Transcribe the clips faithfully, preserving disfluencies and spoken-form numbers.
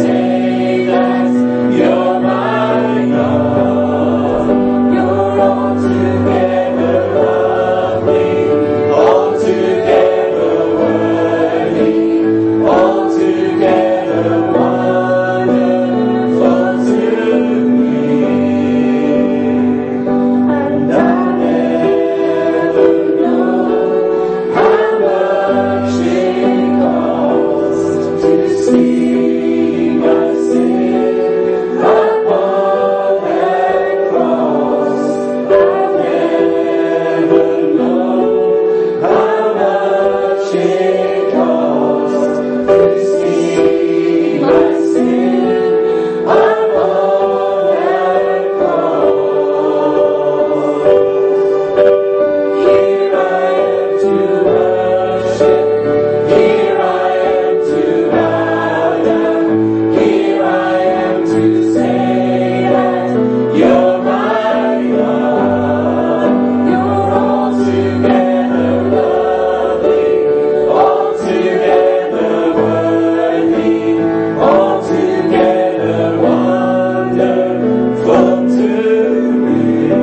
say that you're my God. You're altogether lovely, altogether worthy, altogether wonderful to me. And I never know how much it costs to see my sin upon that cross. I never know how much it costs to see my sin upon that cross. Here I am to worship, here I am to bow down, here I am to say that you're my God. You're altogether lovely, altogether worthy, altogether wonderful to me.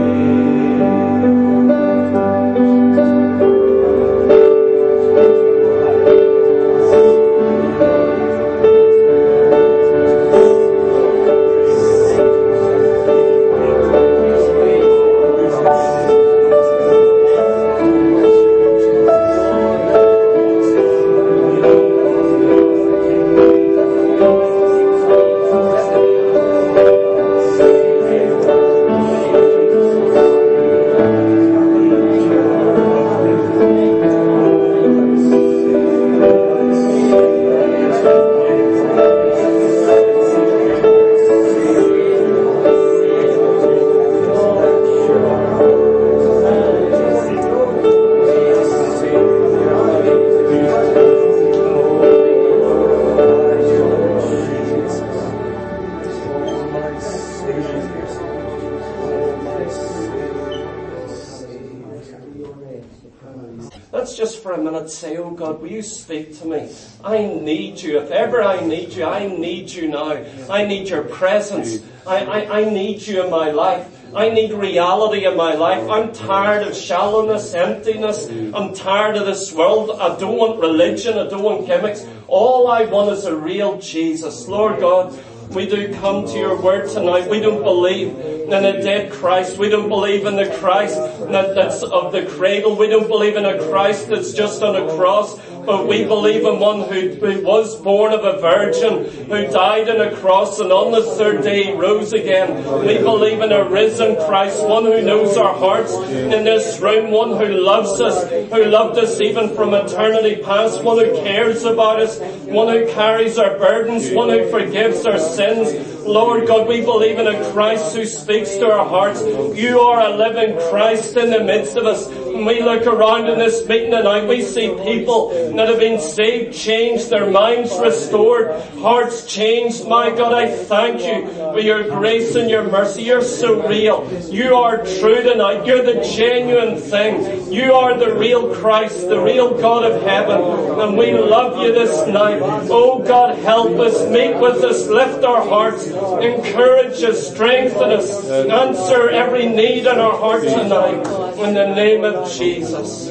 Let's just for a minute say, oh God, will you speak to me? I need you. If ever I need you, I need you now. I need your presence. I, I, I need you in my life. I need reality in my life. I'm tired of shallowness, emptiness. I'm tired of this world. I don't want religion. I don't want gimmicks. All I want is a real Jesus. Lord God, we do come to your word tonight. We don't believe in a dead Christ. We don't believe in the Christ that, that's of the cradle. We don't believe in a Christ that's just on a cross. But we believe in one who, who was born of a virgin, who died on a cross, and on the third day he rose again. We believe in a risen Christ, one who knows our hearts in this room, one who loves us, who loved us even from eternity past, one who cares about us, one who carries our burdens, one who forgives our sins. Lord God, we believe in a Christ who speaks to our hearts. You are a living Christ in the midst of us. When we look around in this meeting tonight, we see people that have been saved, changed, their minds restored, hearts changed. My God, I thank you for your grace and your mercy. You're so real. You are true tonight. You're the genuine thing. You are the real Christ, the real God of heaven. And we love you this night. Oh God, help us, meet with us, lift our hearts, encourage us, strengthen us, answer every need in our heart tonight. In the name of Jesus.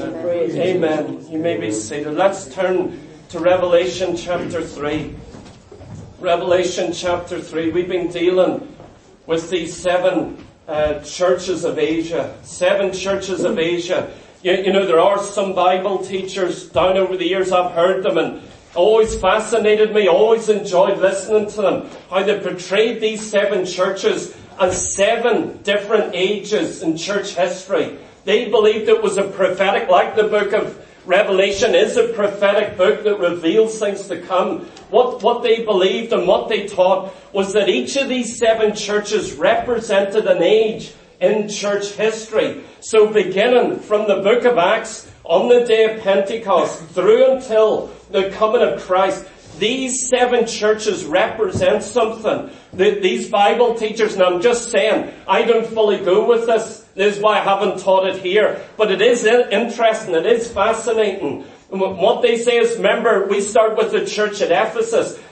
Amen. You may be seated. Let's turn to Revelation chapter three. Revelation chapter three. We've been dealing with these seven uh, churches of Asia. Seven churches of Asia. You, you know, there are some Bible teachers down over the years, I've heard them, and always fascinated me, always enjoyed listening to them, how they portrayed these seven churches as seven different ages in church history. They believed it was a prophetic, like the book of Revelation is a prophetic book that reveals things to come. What, what they believed and what they taught was that each of these seven churches represented an age in church history. So beginning from the book of Acts on the day of Pentecost through until the coming of Christ, these seven churches represent something. The, these Bible teachers, and I'm just saying, I don't fully go with this. This is why I haven't taught it here. But it is interesting. It is fascinating. And what they say is, remember, we start with the church at Ephesus.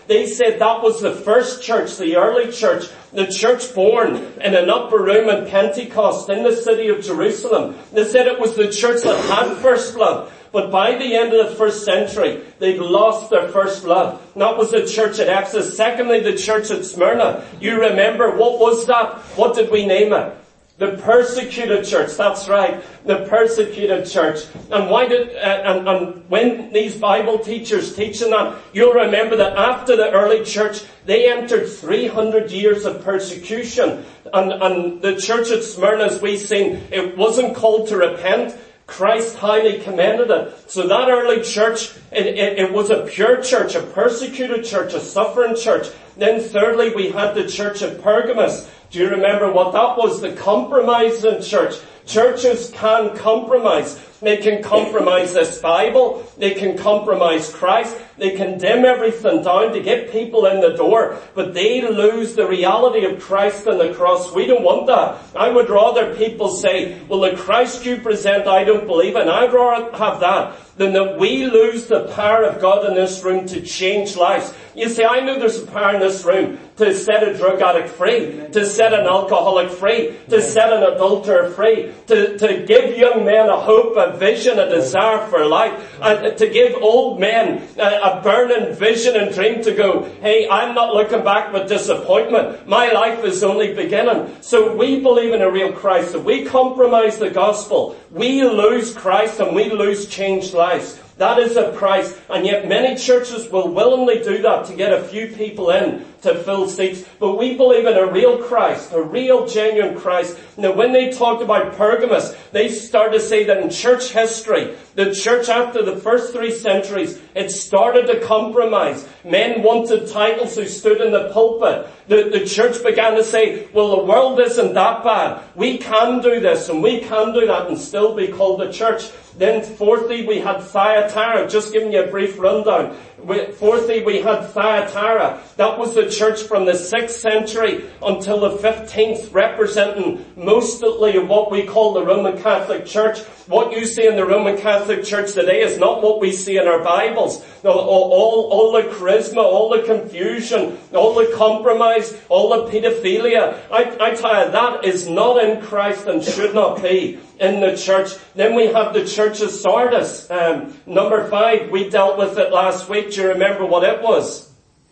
They said that was the first church, the early church, the church born in an upper room in Pentecost in the city of Jerusalem. They said it was the church that had first love. But by the end of the first century, they'd lost their first love. And that was the church at Ephesus. Secondly, the church at Smyrna. You remember, what was that? What did we name it? The persecuted church. That's right. The persecuted church. And why did, uh, and, and when these Bible teachers teaching that, you'll remember that after the early church, they entered three hundred years of persecution. And, and the church at Smyrna, as we've seen, it wasn't called to repent. Christ highly commended it. So that early church, it, it, it was a pure church, a persecuted church, a suffering church. Then thirdly, we had the church at Pergamos. Do you remember what that was? The compromising church. Churches can compromise. They can compromise this Bible. They can compromise Christ. They can dim everything down to get people in the door. But they lose the reality of Christ and the cross. We don't want that. I would rather people say, well, the Christ you present, I don't believe in. I'd rather have that than that we lose the power of God in this room to change lives. You see, I know there's a power in this room to set a drug addict free, to set an alcoholic free, to set an adulterer free, to, to give young men a hope, a vision, a desire for life, and to give old men a, a burning vision and dream to go, hey, I'm not looking back with disappointment. My life is only beginning. So we believe in a real Christ. If we compromise the gospel, we lose Christ and we lose changed lives. That is a price, and yet many churches will willingly do that to get a few people in to fill seats. But we believe in a real Christ, a real genuine Christ. Now when they talked about Pergamos, they started to say that in church history, the church after the first three centuries, it started to compromise. Men wanted titles who stood in the pulpit. The, the church began to say, well, the world isn't that bad. We can do this and we can do that and still be called a church. Then fourthly, we had Thyatira. Just giving you a brief rundown. Fourthly, we had Thyatira. That was the church from the sixth century until the fifteenth, representing mostly of what we call the Roman Catholic Church. What you see in the Roman Catholic Church today is not what we see in our Bibles. All, all, all the charisma, all the confusion, all the compromise, all the pedophilia. I, I tell you, that is not in Christ and should not be in the church. Then we have the church of Sardis. Um, number five, we dealt with it last week. Do you remember what it was?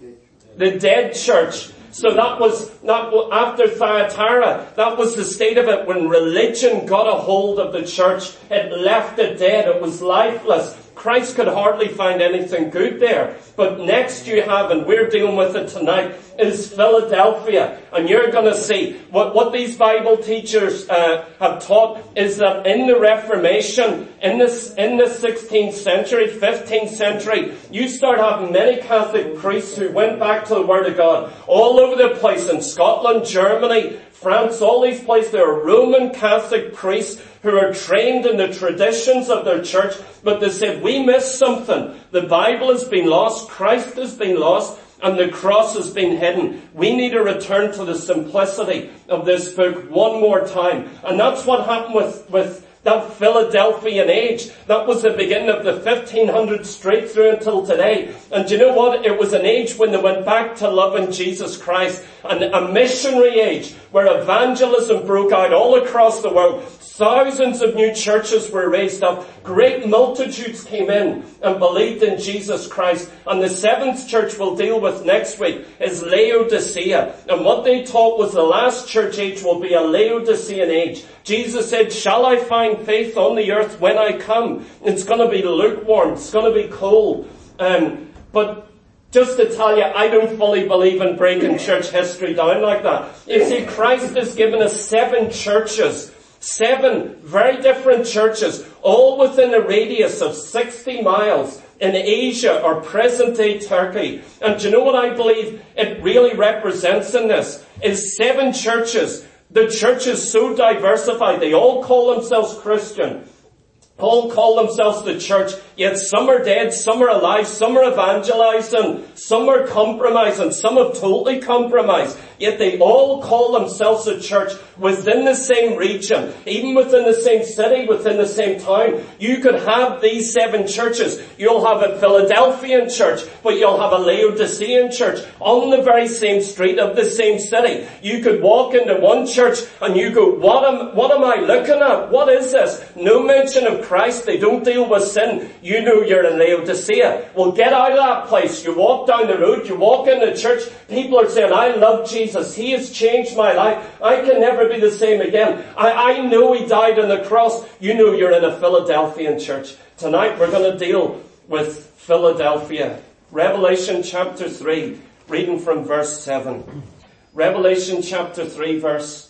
The dead church. So that was, that after Thyatira, that was the state of it when religion got a hold of the church. It left it dead. It was lifeless. Christ could hardly find anything good there. But next you have, and we're dealing with it tonight, is Philadelphia. And you're going to see what, what these Bible teachers uh, have taught is that in the Reformation, in this, in the sixteenth century, fifteenth century, you start having many Catholic priests who went back to the Word of God all over the place in Scotland, Germany, France, all these places. There are Roman Catholic priests who are trained in the traditions of their church, but they said, we missed something. The Bible has been lost, Christ has been lost, and the cross has been hidden. We need to return to the simplicity of this book one more time. And that's what happened with, with that Philadelphian age. That was the beginning of the fifteen hundreds straight through until today. And do you know what? It was an age when they went back to loving Jesus Christ. And a missionary age where evangelism broke out all across the world. Thousands of new churches were raised up. Great multitudes came in and believed in Jesus Christ. And the seventh church we'll deal with next week is Laodicea. And what they taught was the last church age will be a Laodicean age. Jesus said, shall I find faith on the earth when I come? It's going to be lukewarm. It's going to be cold. Um, but just to tell you, I don't fully believe in breaking church history down like that. You see, Christ has given us seven churches. Seven very different churches, all within a radius of sixty miles in Asia or present-day Turkey. And do you know what I believe it really represents in this? Is seven churches. The church is so diversified. They all call themselves Christian. All call themselves the church, yet some are dead, some are alive, some are evangelizing, some are compromising, some have totally compromised. Yet they all call themselves a church within the same region, even within the same city, within the same town. You could have these seven churches. You'll have a Philadelphian church, but you'll have a Laodicean church on the very same street of the same city. You could walk into one church and you go, what am, what am I looking at? What is this? No mention of Christ. They don't deal with sin. You know you're in Laodicea. Well, get out of that place. You walk down the road, you walk into church, people are saying, I love Jesus. He has changed my life. I can never be the same again. I, I know He died on the cross. You know you're in a Philadelphian church. Tonight we're going to deal with Philadelphia. Revelation chapter three, reading from verse seven. Revelation chapter three, verse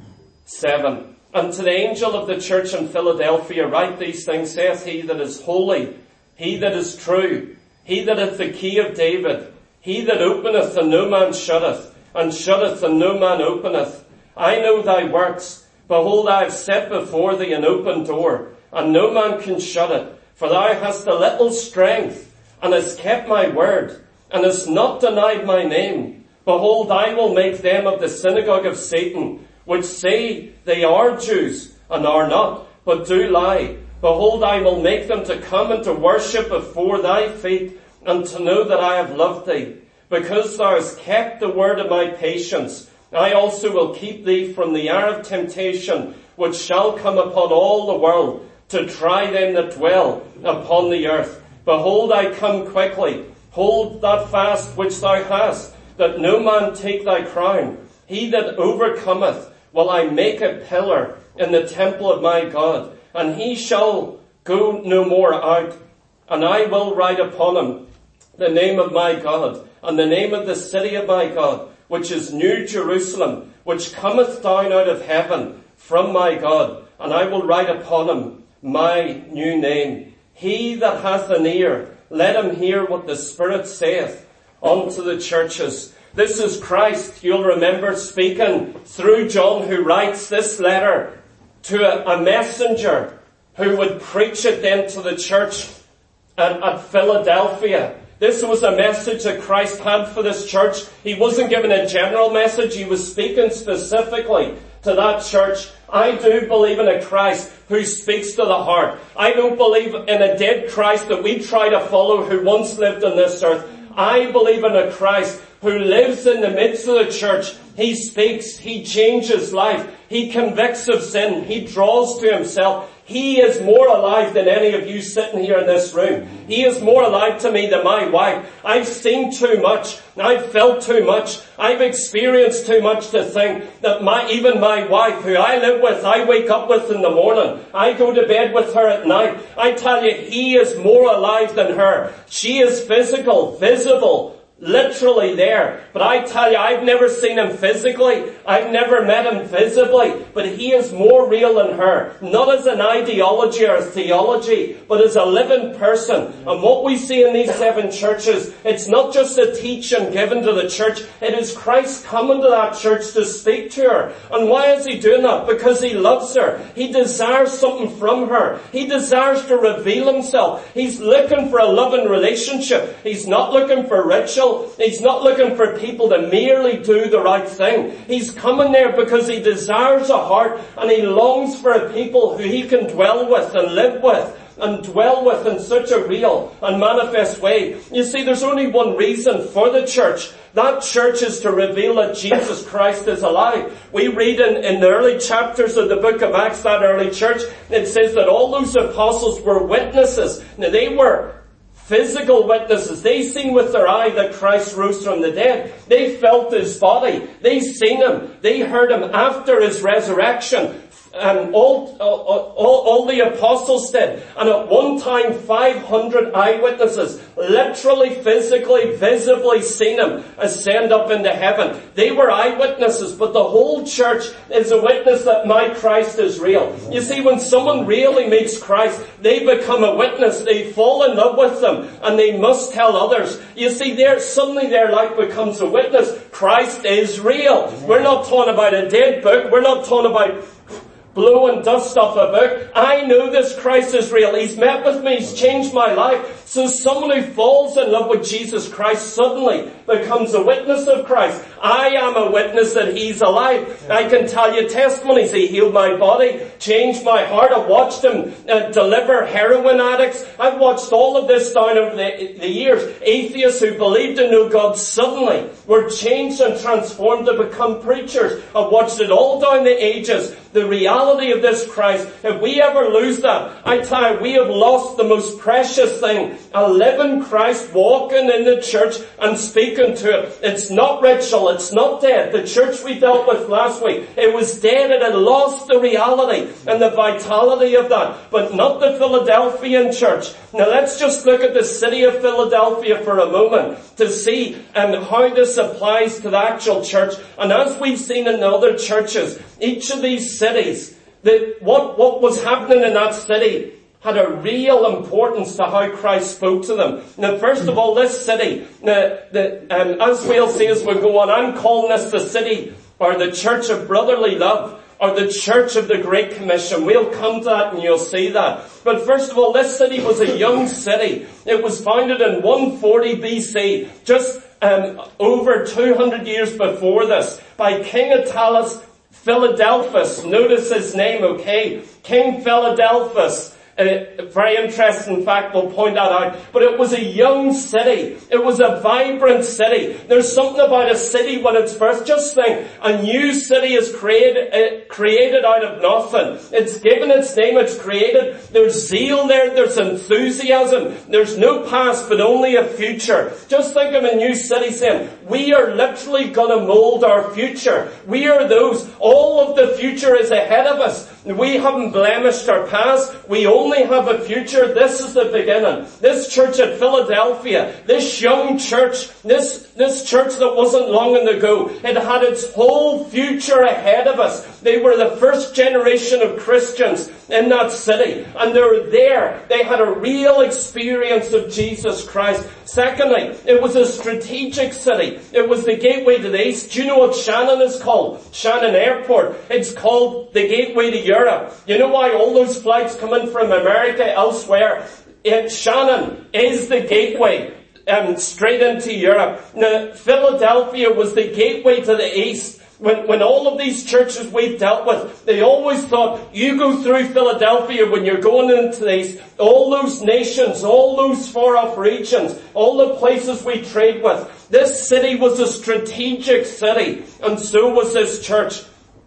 seven. And to the angel of the church in Philadelphia write these things, saith He that is holy, He that is true, He that hath the key of David, He that openeth and no man shutteth, and shutteth and no man openeth. I know thy works. Behold, I have set before thee an open door, and no man can shut it. For thou hast a little strength, and hast kept my word, and hast not denied my name. Behold, I will make them of the synagogue of Satan, which say they are Jews, and are not, but do lie. Behold, I will make them to come and to worship before thy feet, and to know that I have loved thee. Because thou hast kept the word of my patience, I also will keep thee from the hour of temptation, which shall come upon all the world, to try them that dwell upon the earth. Behold, I come quickly. Hold that fast which thou hast, that no man take thy crown. He that overcometh will I make a pillar in the temple of my God, and he shall go no more out. And I will write upon him the name of my God, and the name of the city of my God, which is New Jerusalem, which cometh down out of heaven from my God. And I will write upon him my new name. He that hath an ear, let him hear what the Spirit saith unto the churches. This is Christ, you'll remember, speaking through John, who writes this letter to a, a messenger who would preach it then to the church at, at Philadelphia. This was a message that Christ had for this church. He wasn't giving a general message. He was speaking specifically to that church. I do believe in a Christ who speaks to the heart. I don't believe in a dead Christ that we try to follow who once lived on this earth. I believe in a Christ who lives in the midst of the church. He speaks. He changes life. He convicts of sin. He draws to himself. He is more alive than any of you sitting here in this room. He is more alive to me than my wife. I've seen too much. I've felt too much. I've experienced too much to think that my, even my wife, who I live with, I wake up with in the morning. I go to bed with her at night. I tell you, he is more alive than her. She is physical, visible, literally there. But I tell you, I've never seen him physically. I've never met him visibly. But he is more real than her. Not as an ideology or a theology, but as a living person. And what we see in these seven churches, it's not just a teaching given to the church. It is Christ coming to that church to speak to her. And why is he doing that? Because he loves her. He desires something from her. He desires to reveal himself. He's looking for a loving relationship. He's not looking for ritual. He's not looking for people to merely do the right thing. He's coming there because he desires a heart, and he longs for a people who he can dwell with and live with and dwell with in such a real and manifest way. You see, there's only one reason for the church. That church is to reveal that Jesus Christ is alive. We read in, in the early chapters of the book of Acts, that early church, it says that all those apostles were witnesses. Now, they were physical witnesses. They seen with their eye that Christ rose from the dead. They felt his body. They seen him. They heard him after his resurrection. And all, all, all the apostles did. And at one time, five hundred eyewitnesses literally, physically, visibly seen him ascend up into heaven. They were eyewitnesses, but the whole church is a witness that my Christ is real. You see, when someone really meets Christ, they become a witness. They fall in love with them, and they must tell others. You see, there suddenly their life becomes a witness. Christ is real. We're not talking about a dead book. We're not talking about blowing dust off a book. I know this Christ is real. He's met with me. He's changed my life. So someone who falls in love with Jesus Christ suddenly becomes a witness of Christ. I am a witness that He's alive. I can tell you testimonies. He healed my body, changed my heart. I've watched Him uh, deliver heroin addicts. I've watched all of this down over the, the years. Atheists who believed in no God suddenly were changed and transformed to become preachers. I've watched it all down the ages. The reality of this Christ, if we ever lose that, I tell you, we have lost the most precious thing. A living Christ walking in the church and speaking to it. It's not ritual, it's not dead. The church we dealt with last week, it was dead. It had lost the reality and the vitality of that. But not the Philadelphian church. Now let's just look at the city of Philadelphia for a moment to see um, how this applies to the actual church. And as we've seen in other churches, each of these cities, the, what, what was happening in that city had a real importance to how Christ spoke to them. Now, first of all, this city, the, the, um, as we'll see as we go on, I'm calling this the city or the church of brotherly love, or the church of the Great Commission. We'll come to that and you'll see that. But first of all, this city was a young city. It was founded in one forty B C, just um, over two hundred years before this, by King Attalus Philadelphus. Notice his name, okay? King Philadelphus. A very interesting fact, we'll point that out. But it was a young city. It was a vibrant city. There's something about a city when it's first. Just think, a new city is created, uh, created out of nothing. It's given its name, it's created. There's zeal there, there's enthusiasm. There's no past, but only a future. Just think of a new city saying, we are literally gonna mold our future. We are those, all of the future is ahead of us. We haven't blemished our past. We only have a future. This is the beginning. This church at Philadelphia, this young church, this, this church that wasn't long ago, it had its whole future ahead of us. They were the first generation of Christians in that city. And they were there. They had a real experience of Jesus Christ. Secondly, it was a strategic city. It was the gateway to the east. Do you know what Shannon is called? Shannon Airport. It's called the gateway to Europe. You know why all those flights come in from America, elsewhere? It, Shannon is the gateway um, straight into Europe. Now, Philadelphia was the gateway to the east. When, when all of these churches we've dealt with, they always thought, you go through Philadelphia when you're going into these, all those nations, all those far off regions, all the places we trade with. This city was a strategic city, and so was this church.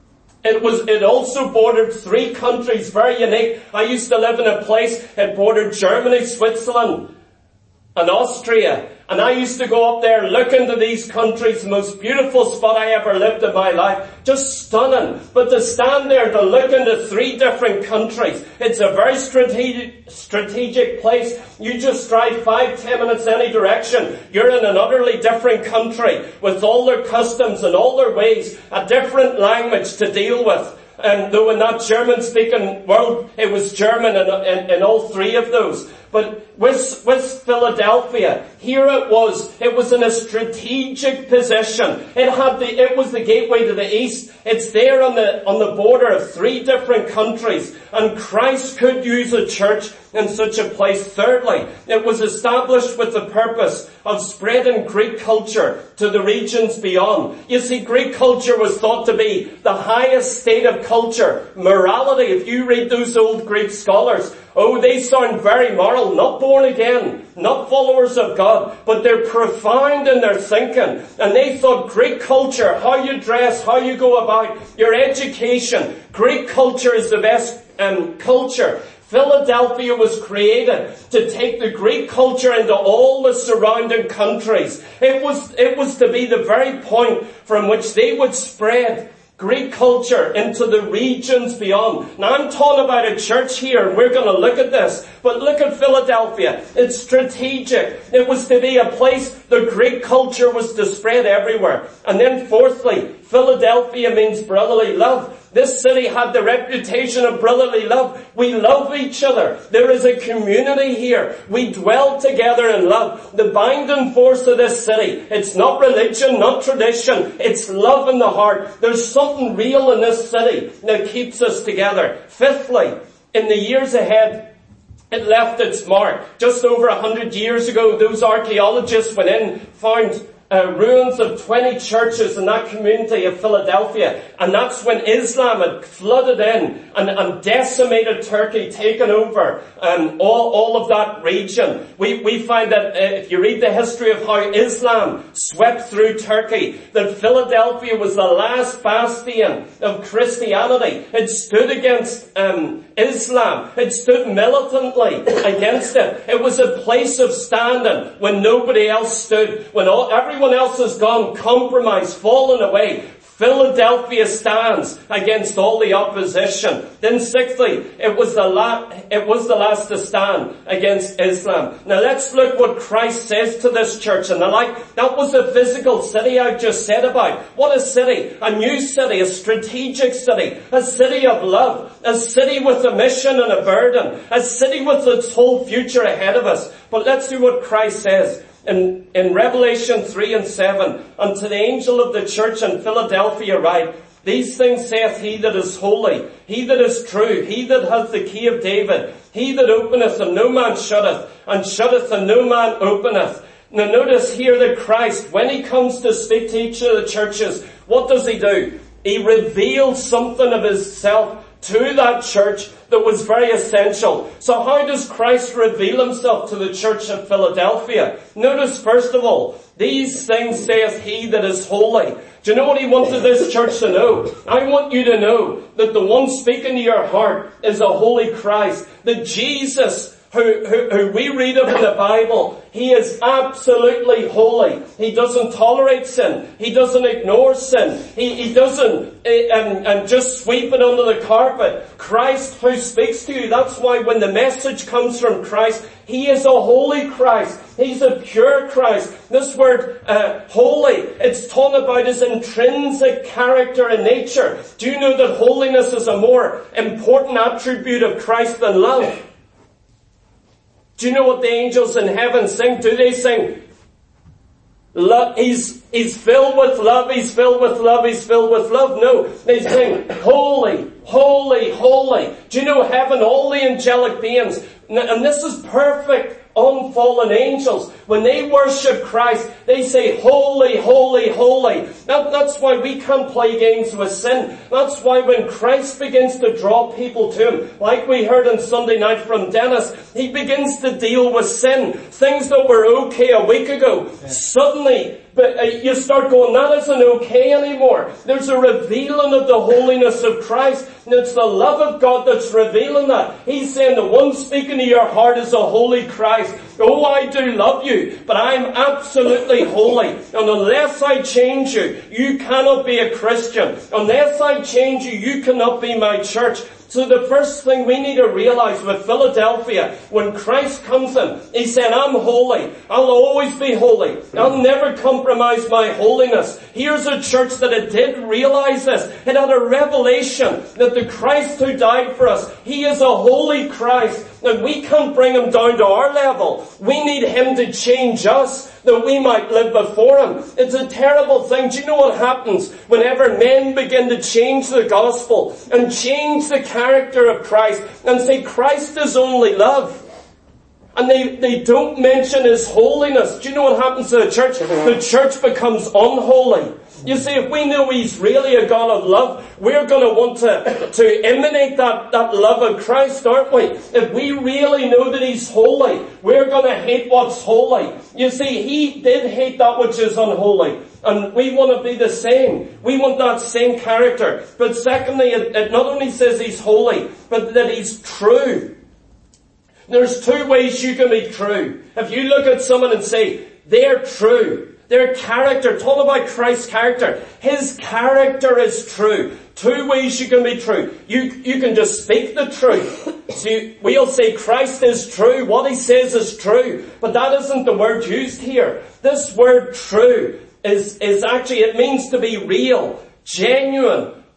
It was, it also bordered three countries, very unique. I used to live in a place, it bordered Germany, Switzerland, and Austria. And I used to go up there, look into these countries, the most beautiful spot I ever lived in my life. Just stunning. But to stand there, to look into three different countries, it's a very strategic, strategic place. You just drive five, ten minutes any direction. You're in an utterly different country with all their customs and all their ways, a different language to deal with. And though in that German-speaking world, it was German in, in, in all three of those. But with, with Philadelphia, here it was. It was in a strategic position. It had the, it was the gateway to the east. It's there on the, on the border of three different countries. And Christ could use a church in such a place. Thirdly, it was established with the purpose of spreading Greek culture to the regions beyond. You see, Greek culture was thought to be the highest state of culture. Morality, if you read those old Greek scholars, oh, they sound very moral, not born again, not followers of God, but they're profound in their thinking. And they thought Greek culture, how you dress, how you go about, your education, Greek culture is the best um, culture. Philadelphia was created to take the Greek culture into all the surrounding countries. It was, it was to be the very point from which they would spread Greek culture into the regions beyond. Now I'm talking about a church here, and we're going to look at this. But look at Philadelphia. It's strategic. It was to be a place the Greek culture was to spread everywhere. And then fourthly, Philadelphia means brotherly love. This city had the reputation of brotherly love. We love each other. There is a community here. We dwell together in love. The binding force of this city, it's not religion, not tradition. It's love in the heart. There's something real in this city that keeps us together. Fifthly, in the years ahead, it left its mark. Just over a hundred years ago, those archaeologists went in, found Uh, ruins of twenty churches in that community of Philadelphia. And that's when Islam had flooded in and, and decimated Turkey, taken over um, all, all of that region. We, we find that uh, if you read the history of how Islam swept through Turkey, that Philadelphia was the last bastion of Christianity. It stood against um, Islam. It stood militantly against it. It was a place of standing when nobody else stood, when all, everyone Everyone else has gone compromised, fallen away. Philadelphia stands against all the opposition. Then sixthly, it was the la- it was the last to stand against Islam. Now let's look what Christ says to this church. And the like, that was a physical city I've just said about. What a city. A new city, a strategic city, a city of love, a city with a mission and a burden, a city with its whole future ahead of us. But let's see what Christ says. In, in Revelation three and seven, unto the angel of the church in Philadelphia write, these things saith he that is holy, he that is true, he that hath the key of David, he that openeth and no man shutteth, and shutteth and no man openeth. Now notice here that Christ, when he comes to speak to each of the churches, what does he do? He reveals something of himself to that church that was very essential. So how does Christ reveal himself to the church of Philadelphia? Notice first of all, these things saith he that is holy. Do you know what he wanted this church to know? I want you to know that the one speaking to your heart is a holy Christ. That Jesus, Who, who, who we read of in the Bible, he is absolutely holy. He doesn't tolerate sin. He doesn't ignore sin. He, he doesn't uh, and, and just sweep it under the carpet. Christ who speaks to you, that's why when the message comes from Christ, he is a holy Christ. He's a pure Christ. This word, uh, holy, it's talking about his intrinsic character and nature. Do you know that holiness is a more important attribute of Christ than love? Do you know what the angels in heaven sing? Do they sing, love, he's, he's filled with love, he's filled with love, he's filled with love? No, they sing, holy, holy, holy. Do you know heaven, all the angelic beings, and this is perfect, unfallen angels, when they worship Christ, they say, holy, holy, holy. That, that's why we can't play games with sin. That's why when Christ begins to draw people to him, like we heard on Sunday night from Dennis, he begins to deal with sin. Things that were okay a week ago, yeah. Suddenly, but uh, you start going, that isn't okay anymore. There's a revealing of the holiness of Christ. And it's the love of God that's revealing that. He's saying the one speaking to your heart is a holy Christ. Oh, I do love you, but I'm absolutely holy. And unless I change you, you cannot be a Christian. Unless I change you, you cannot be my church. So the first thing we need to realize with Philadelphia, when Christ comes in, he said, I'm holy. I'll always be holy. I'll never compromise my holiness. Here's a church that it did realize this. It had a revelation that the Christ who died for us, he is a holy Christ. And we can't bring him down to our level. We need him to change us that we might live before him. It's a terrible thing. Do you know what happens whenever men begin to change the gospel and change the character of Christ and say Christ is only love? And they, they don't mention his holiness. Do you know what happens to the church? The church becomes unholy. You see, if we know he's really a God of love, we're going to want to, to emanate that, that love of Christ, aren't we? If we really know that he's holy, we're going to hate what's holy. You see, he did hate that which is unholy. And we want to be the same. We want that same character. But secondly, it, it not only says he's holy, but that he's true. There's two ways you can be true. If you look at someone and say, they're true, their character, talk about Christ's character, his character is true. Two ways you can be true. You, you can just speak the truth. So you, we'll say Christ is true, what he says is true. But that isn't the word used here. This word true is, is actually, it means to be real, genuine,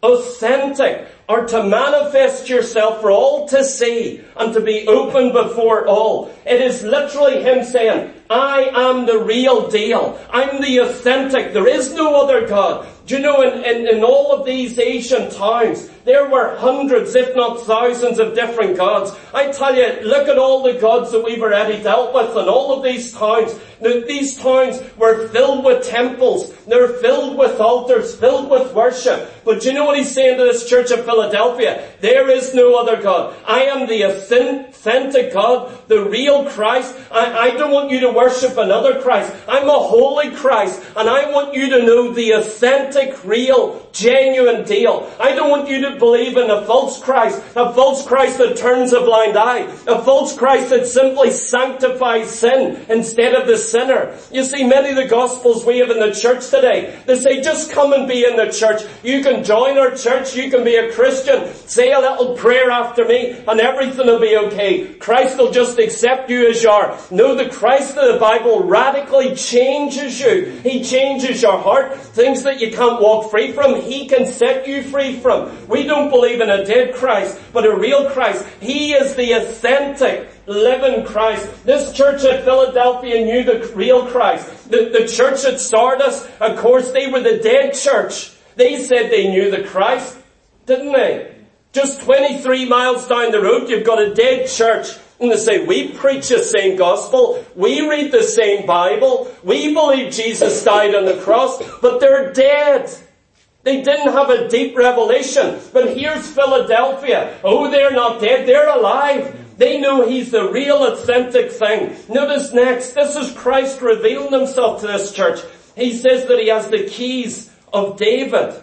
authentic, or to manifest yourself for all to see and to be open before all. It is literally him saying, I am the real deal. I'm the authentic. There is no other God. Do you know, in, in, in all of these Asian towns, there were hundreds, if not thousands, of different gods. I tell you, look at all the gods that we've already dealt with in all of these towns. Now, these towns were filled with temples. They're filled with altars, filled with worship. But do you know what he's saying to this church of Philadelphia? There is no other God. I am the authentic God, the real Christ. I, I don't want you to worship another Christ. I'm a holy Christ, and I want you to know the authentic, real, genuine deal. I don't want you to believe in a false Christ, a false Christ that turns a blind eye, a false Christ that simply sanctifies sin instead of the sinner. You see, many of the gospels we have in the church today, they say, just come and be in the church. You can join our church, you can be a Christian, say a little prayer after me, and everything will be okay. Christ will just accept you as you are. No, the Christ of the Bible radically changes you. He changes your heart. Things that you can't walk free from, He can set you free from. We don't believe in a dead Christ, but a real Christ. He is the authentic, living Christ. This church at Philadelphia knew the real Christ. The, the church at Sardis, of course, they were the dead church. They said they knew the Christ, didn't they? Just twenty-three miles down the road, you've got a dead church. And they say, we preach the same gospel, we read the same Bible, we believe Jesus died on the cross, but they're dead. They didn't have a deep revelation. But here's Philadelphia. Oh, they're not dead, they're alive. They know He's the real authentic thing. Notice next, this is Christ revealing Himself to this church. He says that He has the keys of David.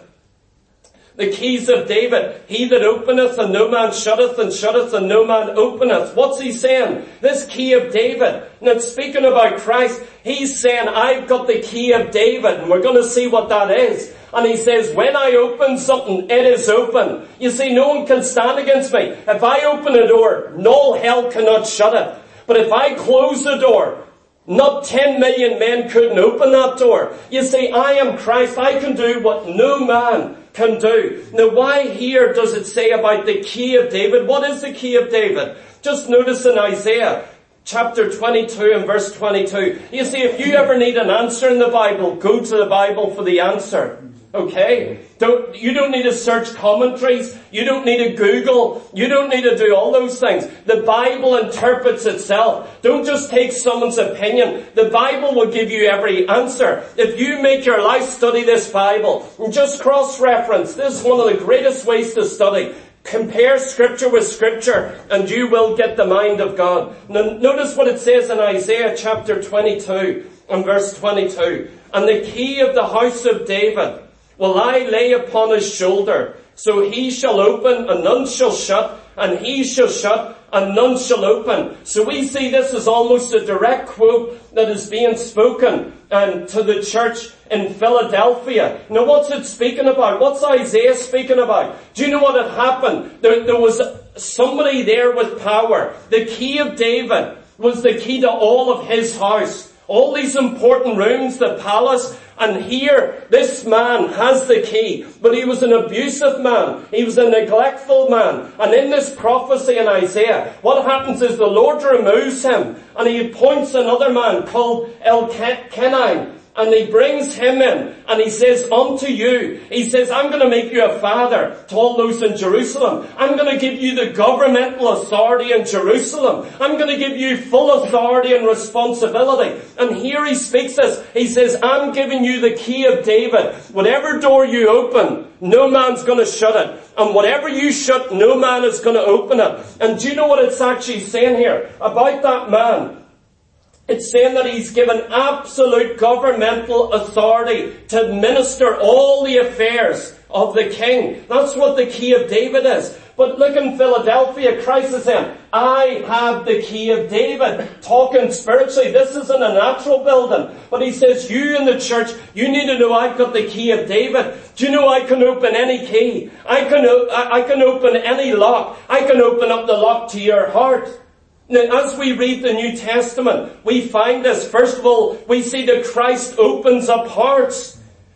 The keys of David. He that openeth and no man shutteth, and shutteth and no man openeth. What's he saying? This key of David. And it's speaking about Christ. He's saying, I've got the key of David. And we're going to see what that is. And he says, when I open something, it is open. You see, no one can stand against me. If I open a door, no hell cannot shut it. But if I close the door, not ten million men couldn't open that door. You see, I am Christ. I can do what no man can do. Now, why here does it say about the key of David? What is the key of David? Just notice in Isaiah chapter twenty-two and verse twenty-two. You see, if you ever need an answer in the Bible, go to the Bible for the answer. Okay? Don't, you don't need to search commentaries. You don't need to Google. You don't need to do all those things. The Bible interprets itself. Don't just take someone's opinion. The Bible will give you every answer. If you make your life study this Bible and just cross-reference, this is one of the greatest ways to study. Compare Scripture with Scripture and you will get the mind of God. Now, notice what it says in Isaiah chapter twenty-two and verse twenty-two. And the key of the house of David will I lay upon his shoulder, so he shall open and none shall shut, and he shall shut and none shall open. So we see this as almost a direct quote that is being spoken um, to the church in Philadelphia. Now what's it speaking about? What's Isaiah speaking about? Do you know what had happened? There, there was somebody there with power. The key of David was the key to all of his house. All these important rooms, the palace, and here this man has the key. But he was an abusive man. He was a neglectful man. And in this prophecy in Isaiah, what happens is the Lord removes him and He appoints another man called Elkanah. And He brings him in and He says, unto you, He says, I'm going to make you a father to all those in Jerusalem. I'm going to give you the governmental authority in Jerusalem. I'm going to give you full authority and responsibility. And here He speaks this. He says, I'm giving you the key of David. Whatever door you open, no man's going to shut it. And whatever you shut, no man is going to open it. And do you know what it's actually saying here about that man? It's saying that he's given absolute governmental authority to administer all the affairs of the king. That's what the key of David is. But look in Philadelphia, Christ is saying, I have the key of David. Talking spiritually, this isn't a natural building. But He says, you in the church, you need to know I've got the key of David. Do you know I can open any key? I can, I can open any lock. I can open up the lock to your heart. Now, as we read the New Testament, we find this. First of all, we see that Christ opens up hearts.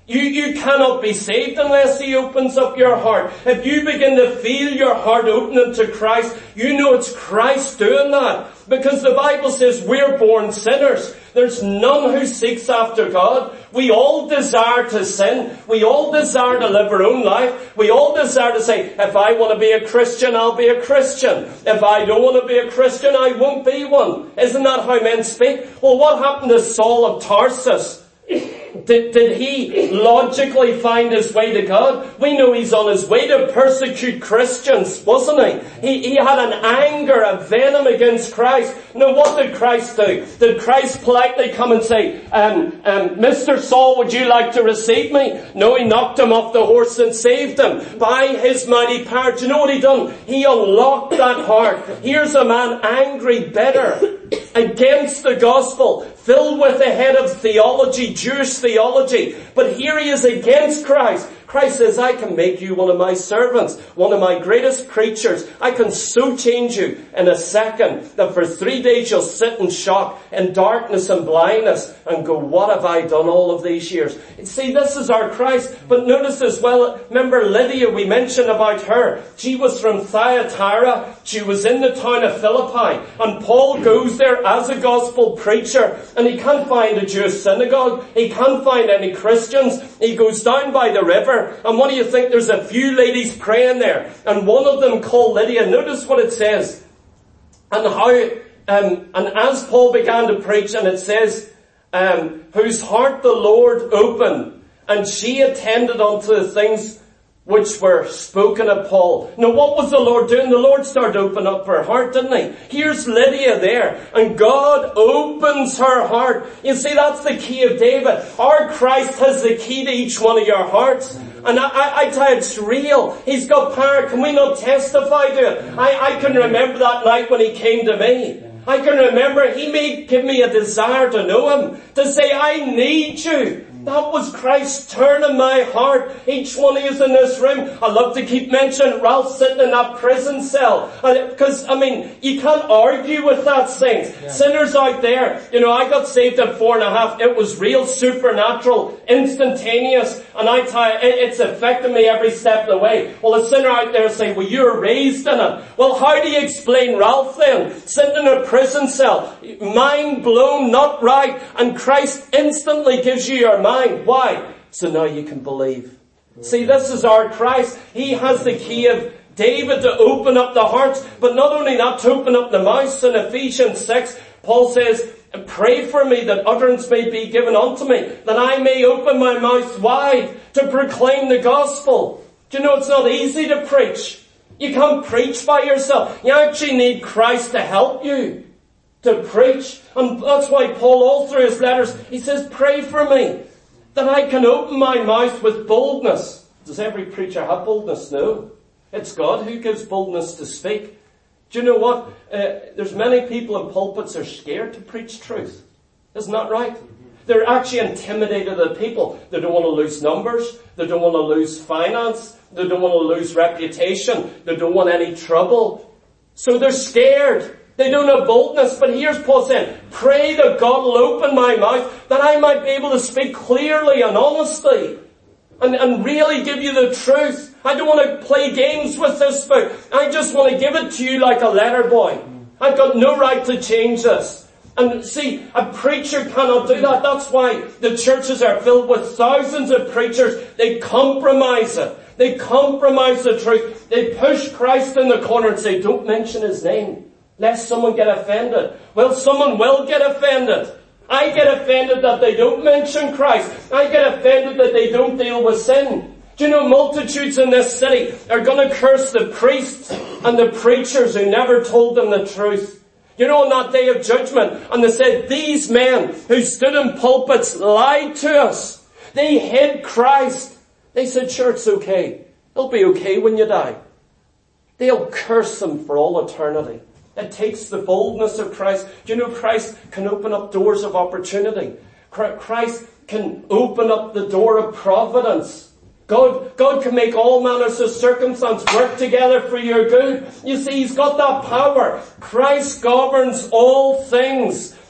You, you cannot be saved unless He opens up your heart. If you begin to feel your heart opening to Christ, you know it's Christ doing that. Because the Bible says we're born sinners. There's none who seeks after God. We all desire to sin. We all desire to live our own life. We all desire to say, if I want to be a Christian, I'll be a Christian. If I don't want to be a Christian, I won't be one. Isn't that how men speak? Well, what happened to Saul of Tarsus? Did, did he logically find his way to God? We know he's on his way to persecute Christians, wasn't he? He, he had an anger, a venom against Christ. Now what did Christ do? Did Christ politely come and say, um, um, Mister Saul, would you like to receive me? No, he knocked him off the horse and saved him by his mighty power. Do you know what he done? He unlocked that heart. Here's a man angry, bitter, against the gospel, filled with a head of theology, Jewish theology. But here he is against Christ. Christ says, I can make you one of my servants, one of my greatest creatures. I can so change you in a second that for three days you'll sit in shock, in darkness and blindness, and go, what have I done all of these years? See, this is our Christ. But notice as well, remember Lydia, we mentioned about her. She was from Thyatira. She was in the town of Philippi. And Paul goes there as a gospel preacher, and he can't find a Jewish synagogue. He can't find any Christians. He goes down by the river. And what do you think? There's a few ladies praying there. And one of them called Lydia. Notice what it says. And how, um, and as Paul began to preach, and it says, um, whose heart the Lord opened, and she attended unto the things which were spoken of Paul. Now what was the Lord doing? The Lord started to open up her heart, didn't He? Here's Lydia there, and God opens her heart. You see, that's the key of David. Our Christ has the key to each one of your hearts. And I, I, I tell you, it's real. He's got power. Can we not testify to it? I, I can remember that night when He came to me. I can remember He made, give me a desire to know Him, to say, I need you. That was Christ turning my heart. Each one of you in this room, I love to keep mentioning Ralph sitting in that prison cell. Because, I mean, you can't argue with that, saints. Yeah. Sinners out there, you know, I got saved at four and a half. It was real supernatural, instantaneous. And I tell you, it's affected me every step of the way. Well, a sinner out there say, well, you were raised in it. Well, how do you explain Ralph then? Sitting in a prison cell, mind blown, not right. And Christ instantly gives you your mind. Why? So now you can believe. See, this is our Christ. He has the key of David to open up the hearts, but not only that, to open up the mouths. In Ephesians six, Paul says, pray for me that utterance may be given unto me, that I may open my mouth wide to proclaim the gospel. Do you know it's not easy to preach? You can't preach by yourself. You actually need Christ to help you to preach. And that's why Paul, all through his letters, he says, pray for me, that I can open my mouth with boldness. Does every preacher have boldness? No. It's God who gives boldness to speak. Do you know what? Uh, there's many people in pulpits are scared to preach truth. Isn't that right? They're actually intimidated of people. They don't want to lose numbers. They don't want to lose finance. They don't want to lose reputation. They don't want any trouble. So they're scared. They don't have boldness. But here's Paul saying, pray that God will open my mouth that I might be able to speak clearly and honestly and, and really give you the truth. I don't want to play games with this book. I just want to give it to you like a letter boy. I've got no right to change this. And see, a preacher cannot do that. That's why the churches are filled with thousands of preachers. They compromise it. They compromise the truth. They push Christ in the corner and say, don't mention His name, lest someone get offended. Well, someone will get offended. I get offended that they don't mention Christ. I get offended that they don't deal with sin. Do you know, multitudes in this city are going to curse the priests and the preachers who never told them the truth. You know, on that day of judgment, and they said, these men who stood in pulpits lied to us. They hid Christ. They said, sure, it's okay. It'll be okay when you die. They'll curse them for all eternity. It takes the boldness of Christ. Do you know Christ can open up doors of opportunity? Christ can open up the door of providence. God, God can make all manners of circumstance work together for your good. You see, He's got that power. Christ governs all things.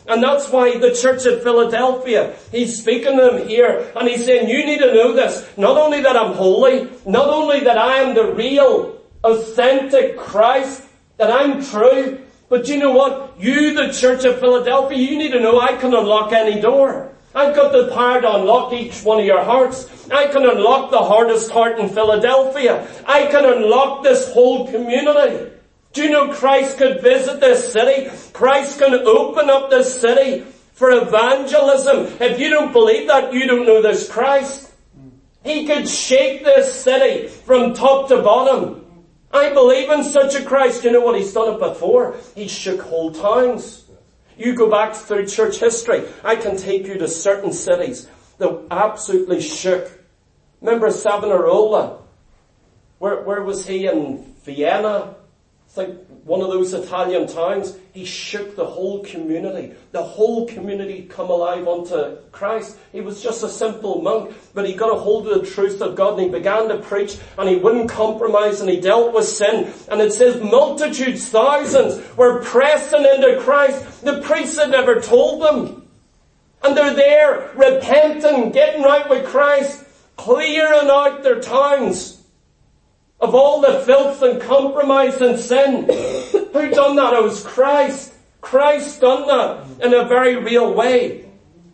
And that's why the church at Philadelphia, he's speaking to them here, and he's saying, you need to know this. Not only that I'm holy, not only that I am the real, authentic Christ, that I'm true, but you know what? You, the church of Philadelphia, you need to know I can unlock any door. I've got the power to unlock each one of your hearts. I can unlock the hardest heart in Philadelphia. I can unlock this whole community. Do you know Christ could visit this city? Christ can open up this city for evangelism. If you don't believe that, you don't know this Christ. He could shake this city from top to bottom. I believe in such a Christ. You know what? He's done it before. He shook whole towns. You go back through church history. I can take you to certain cities that absolutely shook. Remember Savonarola? Where, where was he? In Vienna? It's like one of those Italian towns. He shook the whole community. The whole community come alive unto Christ. He was just a simple monk, but he got a hold of the truth of God and he began to preach and he wouldn't compromise and he dealt with sin. And it says multitudes, thousands were pressing into Christ. The priests had never told them. And they're there repenting, getting right with Christ, clearing out their towns of all the filth and compromise and sin. Who done that? It was Christ. Christ done that in a very real way.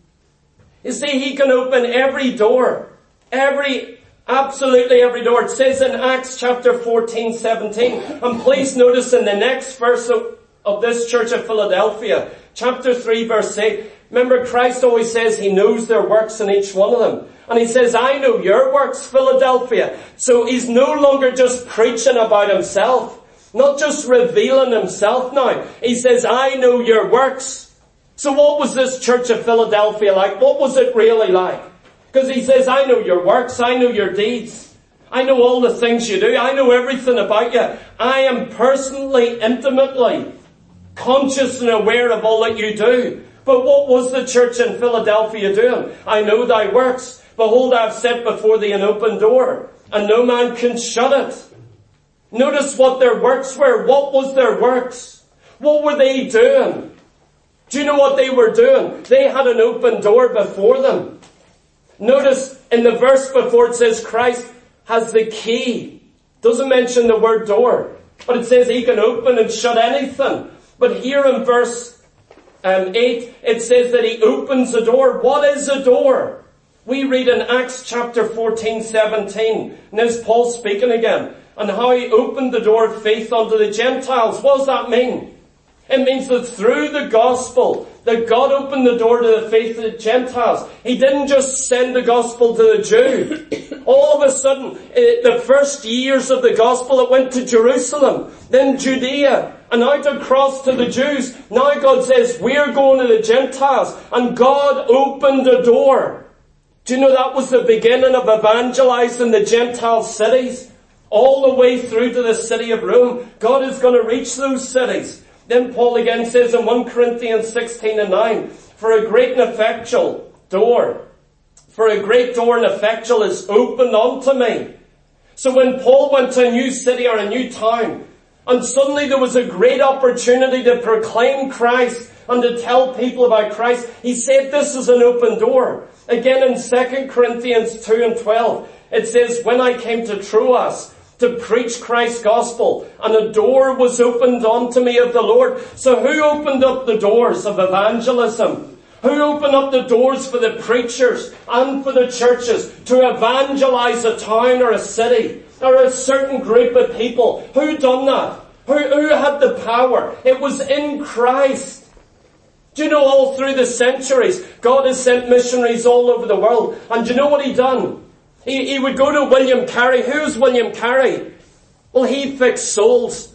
You see, he can open every door. Every, absolutely every door. It says in Acts chapter fourteen, seventeen. And please notice in the next verse of, of this church of Philadelphia, chapter three, verse eight. Remember, Christ always says he knows their works in each one of them. And he says, I know your works, Philadelphia. So he's no longer just preaching about himself. Not just revealing himself now. He says, I know your works. So what was this church of Philadelphia like? What was it really like? Because he says, I know your works. I know your deeds. I know all the things you do. I know everything about you. I am personally, intimately conscious and aware of all that you do. But what was the church in Philadelphia doing? I know thy works. Behold, I have set before thee an open door, and no man can shut it. Notice what their works were. What was their works? What were they doing? Do you know what they were doing? They had an open door before them. Notice in the verse before it says Christ has the key. Doesn't mention the word door, but it says he can open and shut anything. But here in verse Um, eight, it says that he opens a door. What is a door? We read in Acts chapter fourteen, seventeen, and there's Paul speaking again, and how he opened the door of faith unto the Gentiles. What does that mean? It means that through the gospel, that God opened the door to the faith of the Gentiles. He didn't just send the gospel to the Jew. All of a sudden, the first years of the gospel, it went to Jerusalem, then Judea, and out across to the Jews. Now God says, we're going to the Gentiles, and God opened a door. Do you know that was the beginning of evangelizing the Gentile cities? All the way through to the city of Rome. God is going to reach those cities. Then Paul again says in First Corinthians sixteen and nine, for a great and effectual door, for a great door and effectual is opened unto me. So when Paul went to a new city or a new town, and suddenly there was a great opportunity to proclaim Christ and to tell people about Christ, he said this is an open door. Again in Second Corinthians two and twelve, it says, when I came to Troas to preach Christ's gospel, and a door was opened unto me of the Lord. So who opened up the doors of evangelism? Who opened up the doors for the preachers and for the churches to evangelize a town or a city or a certain group of people? Who done that? Who, who had the power? It was in Christ. Do you know, all through the centuries, God has sent missionaries all over the world. And do you know what he done? He, he would go to William Carey. Who's William Carey? Well, he fixed souls.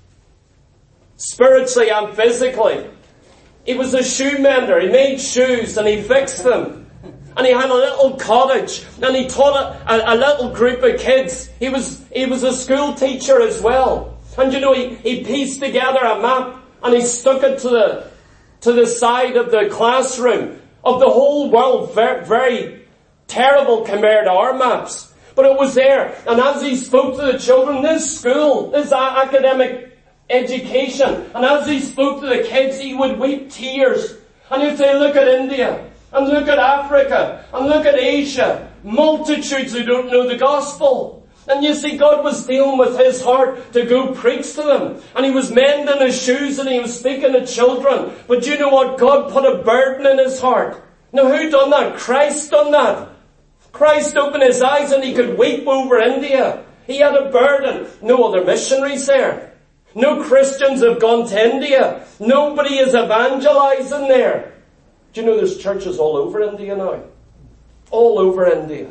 Spiritually and physically. He was a shoe mender. He made shoes and he fixed them. And he had a little cottage and he taught a, a, a little group of kids. He was, he was a school teacher as well. And you know, he, he pieced together a map and he stuck it to the, to the side of the classroom of the whole world. Very, very terrible compared to our maps. But it was there. And as he spoke to the children, this school, this academic education, and as he spoke to the kids, he would weep tears. And you say, look at India, and look at Africa, and look at Asia. Multitudes who don't know the gospel. And you see, God was dealing with his heart to go preach to them. And he was mending his shoes and he was speaking to children. But you know what? God put a burden in his heart. Now who done that? Christ done that. Christ opened his eyes and he could weep over India. He had a burden. No other missionaries there. No Christians have gone to India. Nobody is evangelizing there. Do you know there's churches all over India now? All over India.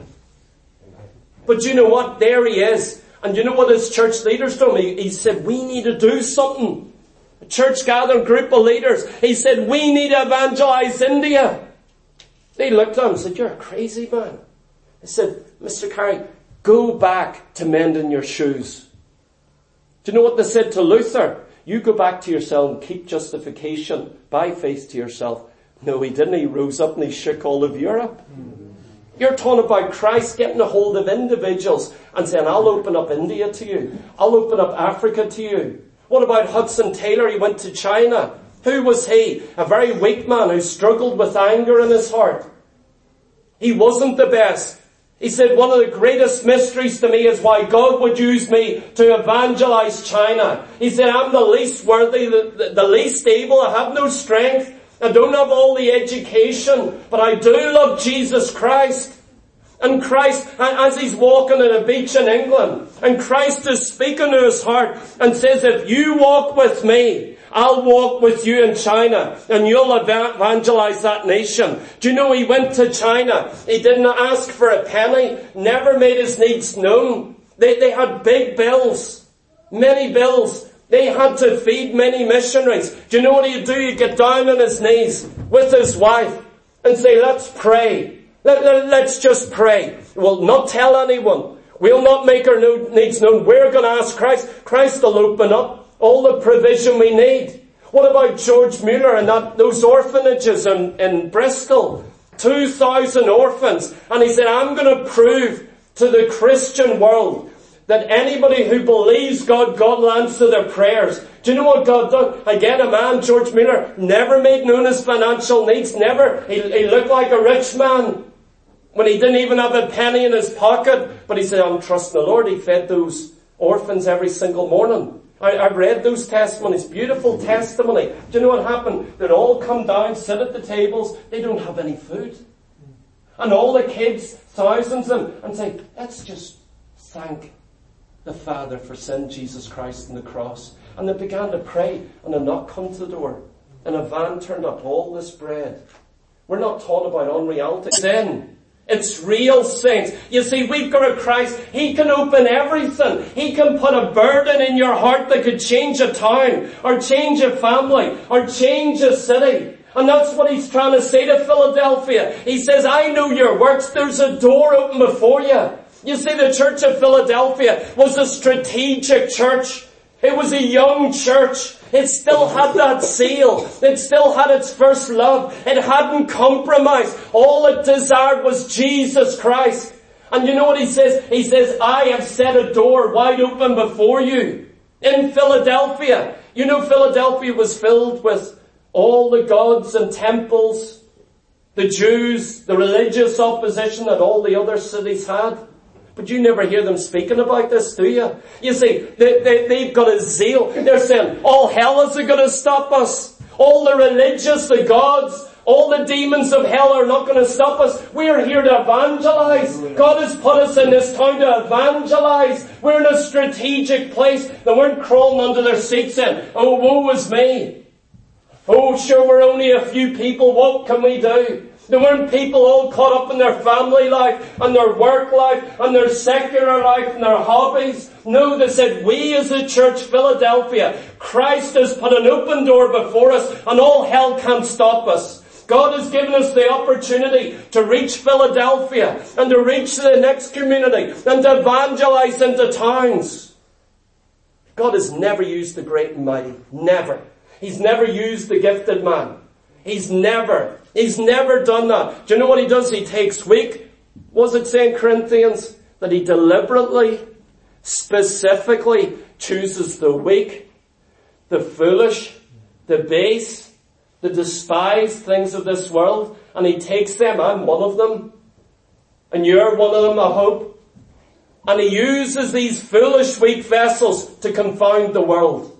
But you know what? There he is. And you know what his church leaders told me? He said, we need to do something. A church gathering group of leaders. He said, we need to evangelize India. They looked at him and said, you're a crazy man. He said, Mister Carey, go back to mending your shoes. Do you know what they said to Luther? You go back to your cell and keep justification by faith to yourself. No, he didn't. He rose up and he shook all of Europe. Mm-hmm. You're talking about Christ getting a hold of individuals and saying, I'll open up India to you. I'll open up Africa to you. What about Hudson Taylor? He went to China. Who was he? A very weak man who struggled with anger in his heart. He wasn't the best. He said, one of the greatest mysteries to me is why God would use me to evangelize China. He said, I'm the least worthy, the, the, the least able. I have no strength. I don't have all the education, but I do love Jesus Christ. And Christ, as he's walking on a beach in England, and Christ is speaking to his heart and says, if you walk with me, I'll walk with you in China and you'll evangelize that nation. Do you know he went to China? He didn't ask for a penny, never made his needs known. They, they had big bills, many bills. They had to feed many missionaries. Do you know what he'd do? He'd get down on his knees with his wife and say, let's pray. Let, let, let's just pray. We'll not tell anyone. We'll not make our needs known. We're going to ask Christ. Christ will open up all the provision we need. What about George Mueller and that, those orphanages in, in Bristol? Two thousand orphans. And he said, I'm going to prove to the Christian world that anybody who believes God, God will answer their prayers. Do you know what God done? Again, a man, George Mueller, never made known his financial needs. Never. He, he looked like a rich man when he didn't even have a penny in his pocket. But he said, I'm trusting the Lord. He fed those orphans every single morning. I, I read those testimonies. Beautiful testimony. Do you know what happened? They'd all come down, sit at the tables. They don't have any food. And all the kids, thousands of them, and say, let's just thank the Father for sending Jesus Christ on the cross. And they began to pray, and a knock come to the door, and a van turned up, all this bread. We're not taught about unreality. Then, it's real, saints. You see, we've got a Christ. He can open everything. He can put a burden in your heart that could change a town, or change a family, or change a city. And that's what he's trying to say to Philadelphia. He says, I know your works. There's a door open before you. You see, the church of Philadelphia was a strategic church. It was a young church. It still had that seal. It still had its first love. It hadn't compromised. All it desired was Jesus Christ. And you know what he says? He says, I have set a door wide open before you. In Philadelphia. You know, Philadelphia was filled with all the gods and temples, the Jews, the religious opposition that all the other cities had. But you never hear them speaking about this, do you? You see, they, they, they've got a zeal. They're saying, all hell is going to stop us. All the religious, the gods, all the demons of hell are not going to stop us. We're here to evangelize. God has put us in this town to evangelize. We're in a strategic place. They weren't crawling under their seats saying, oh, woe is me. Oh, sure, we're only a few people. What can we do? There weren't people all caught up in their family life and their work life and their secular life and their hobbies. No, they said, we as a church, Philadelphia, Christ has put an open door before us and all hell can't stop us. God has given us the opportunity to reach Philadelphia and to reach the next community and to evangelize into towns. God has never used the great and mighty. Never. He's never used the gifted man. He's never, he's never done that. Do you know what he does? He takes weak, was it saying Corinthians, that he deliberately, specifically chooses the weak, the foolish, the base, the despised things of this world, and he takes them. I'm one of them. And you're one of them, I hope. And he uses these foolish, weak vessels to confound the world.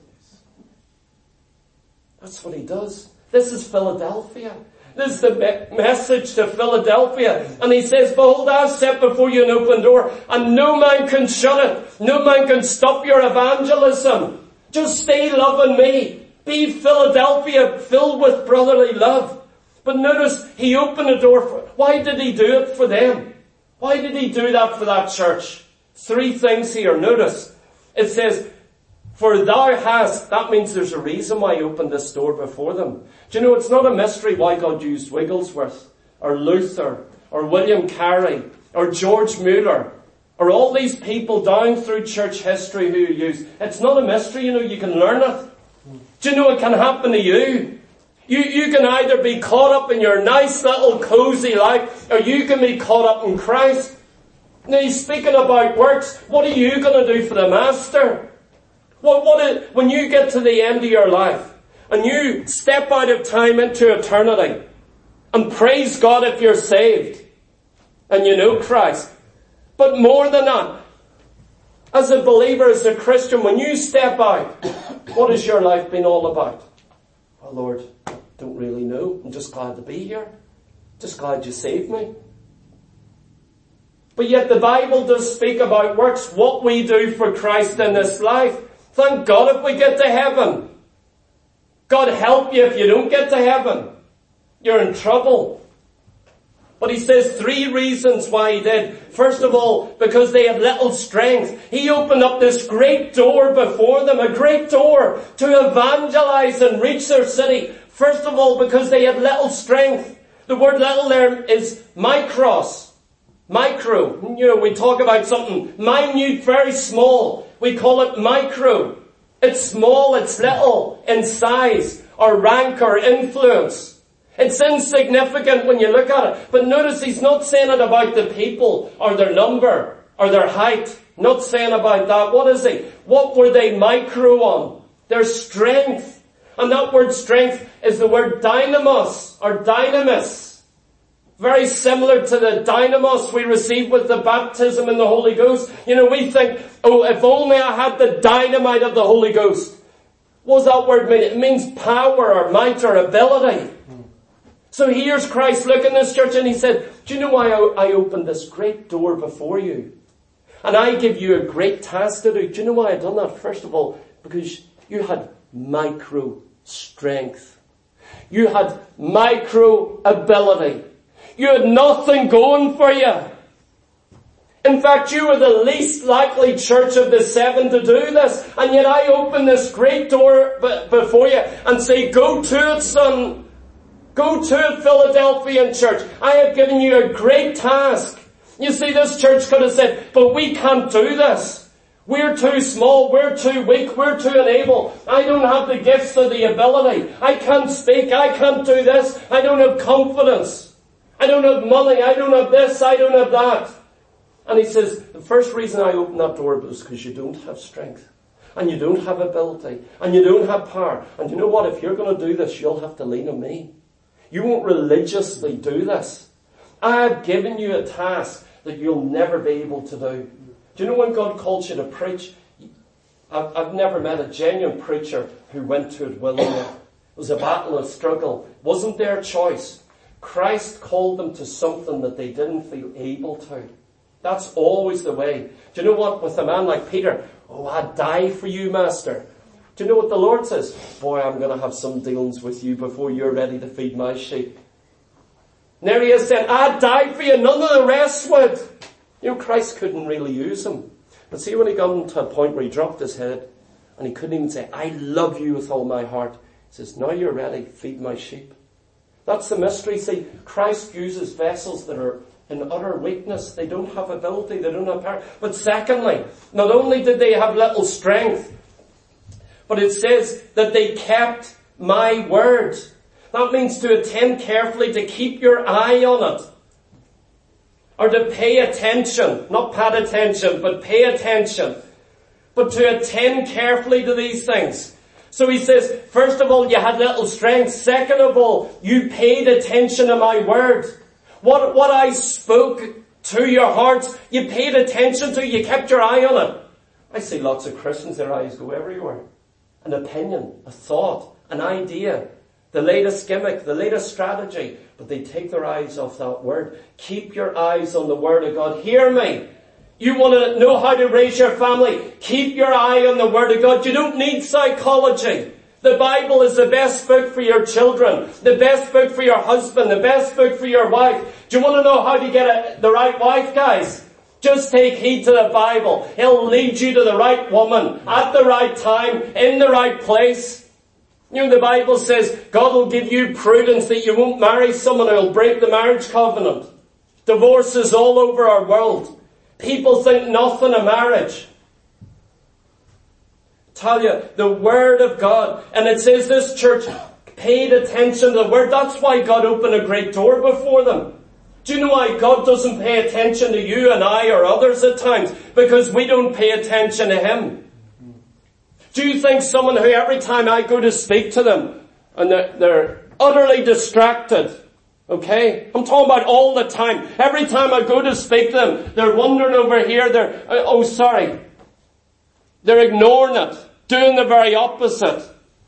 That's what he does. This is Philadelphia. This is the me- message to Philadelphia. And he says, behold, I've set before you an open door, and no man can shut it. No man can stop your evangelism. Just stay loving me. Be Philadelphia filled with brotherly love. But notice, he opened a door for, why did he do it for them? Why did he do that for that church? Three things here. Notice, it says, for thou hast, that means there's a reason why he opened this door before them. Do you know, it's not a mystery why God used Wigglesworth, or Luther, or William Carey, or George Mueller, or all these people down through church history who he used. It's not a mystery, you know, you can learn it. Do you know it can happen to you? You, you can either be caught up in your nice little cozy life, or you can be caught up in Christ. Now he's speaking about works. What are you going to do for the Master? What, what is, when you get to the end of your life, and you step out of time into eternity, and praise God if you're saved, and you know Christ. But more than that, as a believer, as a Christian, when you step out, what has your life been all about? Well, Lord, I don't really know. I'm just glad to be here. Just glad you saved me. But yet the Bible does speak about works, what we do for Christ in this life. Thank God if we get to heaven. God help you if you don't get to heaven. You're in trouble. But he says three reasons why he did. First of all, because they had little strength. He opened up this great door before them, a great door to evangelize and reach their city. First of all, because they had little strength. The word little there is micros. Micro. You know, we talk about something minute, very small. We call it micro. It's small, it's little in size or rank or influence. It's insignificant when you look at it. But notice he's not saying it about the people or their number or their height. Not saying about that. What is he? What were they micro on? Their strength. And that word strength is the word dynamos or dynamis. Very similar to the dynamos we receive with the baptism in the Holy Ghost. You know, we think, oh, if only I had the dynamite of the Holy Ghost. What does that word mean? It means power or might or ability. So here's Christ looking at this church and he said, do you know why I, I opened this great door before you? And I give you a great task to do. Do you know why I done that? First of all, because you had micro strength. You had micro ability. You had nothing going for you. In fact, you were the least likely church of the seven to do this. And yet I open this great door b- before you and say, go to it, son. Go to it, Philadelphian church. I have given you a great task. You see, this church could have said, but we can't do this. We're too small, we're too weak, we're too unable. I don't have the gifts or the ability. I can't speak, I can't do this. I don't have confidence. I don't have money, I don't have this, I don't have that. And he says, the first reason I opened that door was because you don't have strength. And you don't have ability. And you don't have power. And you know what? If you're going to do this, you'll have to lean on me. You won't religiously do this. I have given you a task that you'll never be able to do. Do you know when God calls you to preach? I've, I've never met a genuine preacher who went to it willingly. It was a battle, a struggle. It wasn't their choice. Christ called them to something that they didn't feel able to. That's always the way. Do you know what? With a man like Peter, oh, I'd die for you, Master. Do you know what the Lord says? Boy, I'm going to have some dealings with you before you're ready to feed my sheep. And there he is saying, I'd die for you, none of the rest would. You know, Christ couldn't really use him. But see, when he got to a point where he dropped his head and he couldn't even say, I love you with all my heart. He says, now you're ready, feed my sheep. That's the mystery. See, Christ uses vessels that are in utter weakness. They don't have ability, they don't have power. But secondly, not only did they have little strength, but it says that they kept my word. That means to attend carefully, to keep your eye on it. Or to pay attention. Not pat attention, but pay attention. But to attend carefully to these things. So he says, first of all, you had little strength. Second of all, you paid attention to my word. What, what I spoke to your hearts, you paid attention to, you kept your eye on it. I see lots of Christians, their eyes go everywhere. An opinion, a thought, an idea, the latest gimmick, the latest strategy, but they take their eyes off that word. Keep your eyes on the word of God. Hear me. You want to know how to raise your family? Keep your eye on the word of God. You don't need psychology. The Bible is the best book for your children, the best book for your husband, the best book for your wife. Do you want to know how to get a, the right wife, guys? Just take heed to the Bible. It'll lead you to the right woman at the right time, in the right place. You know, the Bible says God will give you prudence that you won't marry someone who will break the marriage covenant. Divorce is all over our world. People think nothing of marriage. Tell you, the Word of God, and it says this church paid attention to the Word. That's why God opened a great door before them. Do you know why God doesn't pay attention to you and I or others at times? Because we don't pay attention to Him. Do you think someone who every time I go to speak to them and they're, they're utterly distracted, okay? I'm talking about all the time. Every time I go to speak to them, they're wandering over here, they're, oh sorry. They're ignoring it, doing the very opposite.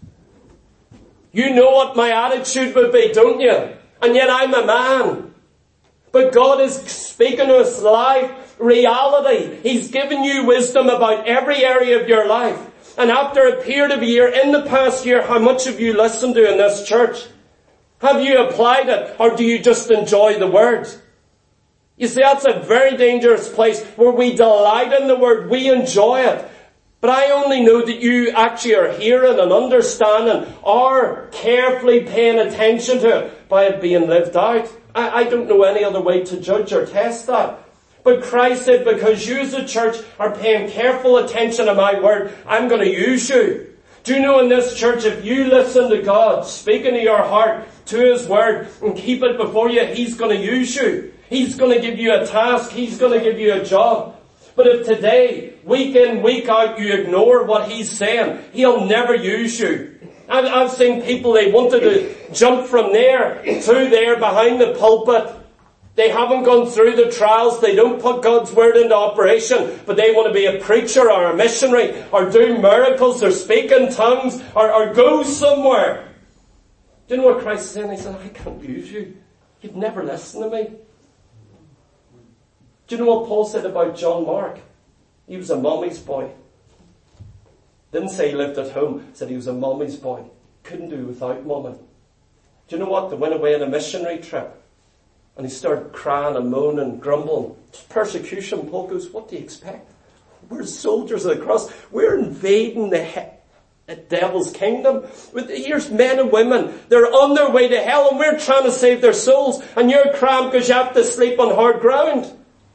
You know what my attitude would be, don't you? And yet I'm a man. But God is speaking to us live reality. He's given you wisdom about every area of your life. And after a period of a year, in the past year, how much have you listened to in this church? Have you applied it, or do you just enjoy the Word? You see, that's a very dangerous place where we delight in the Word, we enjoy it. But I only know that you actually are hearing and understanding or carefully paying attention to it by it being lived out. I, I don't know any other way to judge or test that. But Christ said, because you as a church are paying careful attention to my word, I'm going to use you. Do you know in this church, if you listen to God, speaking to your heart, to His word, and keep it before you, He's going to use you. He's going to give you a task. He's going to give you a job. But if today, week in, week out, you ignore what He's saying, He'll never use you. I've, I've seen people, they wanted to jump from there to there behind the pulpit. They haven't gone through the trials. They don't put God's word into operation, but they want to be a preacher or a missionary or do miracles or speak in tongues or, or go somewhere. Do you know what Christ is saying? He said, I can't use you. You've never listened to me. Do you know what Paul said about John Mark? He was a mommy's boy. Didn't say he lived at home. Said he was a mommy's boy. Couldn't do without mommy. Do you know what? They went away on a missionary trip. And he started crying and moaning and grumbling. Persecution. Paul goes, what do you expect? We're soldiers of the cross. We're invading the, he- the devil's kingdom. Here's men and women. They're on their way to hell and we're trying to save their souls. And you're crying because you have to sleep on hard ground.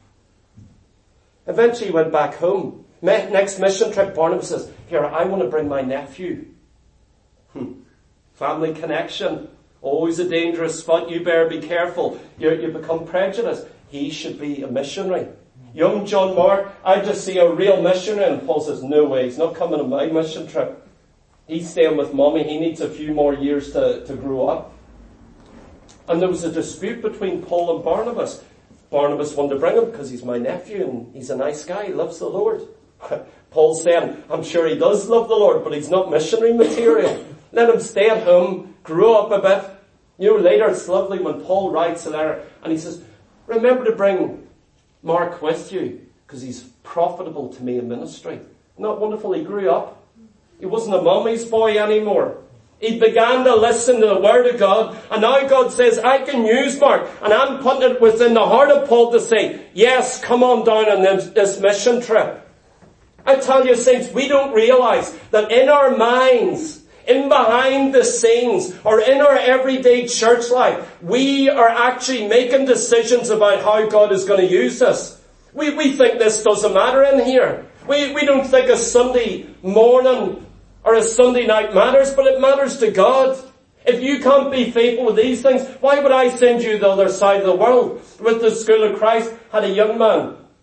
Eventually he went back home. Next mission trip, Barnabas says, here, I want to bring my nephew. Hmm. Family connection. Always a dangerous spot. You better be careful. You, you become prejudiced. He should be a missionary. Young John Mark, I just see a real missionary. And Paul says, no way, he's not coming on my mission trip. He's staying with mommy. He needs a few more years to, to grow up. And there was a dispute between Paul and Barnabas. Barnabas wanted to bring him because he's my nephew and he's a nice guy. He loves the Lord. Paul's saying, I'm sure he does love the Lord, but he's not missionary material. Let him stay at home, grow up a bit. You know, later it's lovely when Paul writes a letter and he says, remember to bring Mark with you because he's profitable to me in ministry. Isn't that wonderful? He grew up. He wasn't a mommy's boy anymore. He began to listen to the word of God, and now God says, I can use Mark, and I'm putting it within the heart of Paul to say, yes, come on down on this, this mission trip. I tell you, saints, we don't realize that in our minds, in behind the scenes, or in our everyday church life, we are actually making decisions about how God is going to use us. We, we think this doesn't matter in here. We, we don't think a Sunday morning or a Sunday night matters, but it matters to God. If you can't be faithful with these things, why would I send you the other side of the world? With the School of Christ, had a young man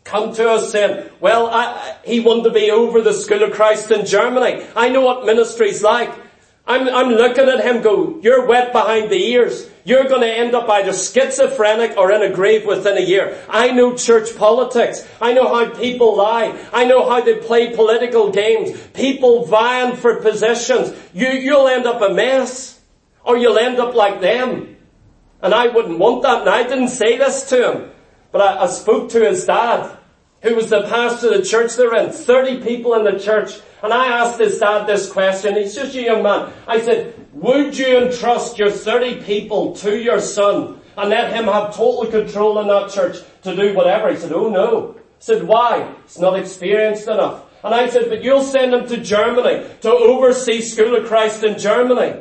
come to us saying, well, I, he wanted to be over the School of Christ in Germany. I know what ministry's like. I'm, I'm looking at him go, you're wet behind the ears. You're going to end up either schizophrenic or in a grave within a year. I know church politics. I know how people lie. I know how they play political games. People vying for positions. You, you'll end up a mess. Or you'll end up like them. And I wouldn't want that. And I didn't say this to him. But I, I spoke to his dad, who was the pastor of the church they're in. thirty people in the church. And I asked his dad this question. He's just a young man. I said, would you entrust your thirty people to your son and let him have total control in that church to do whatever? He said, oh no. I said, why? He's not experienced enough. And I said, but you'll send him to Germany to oversee School of Christ in Germany.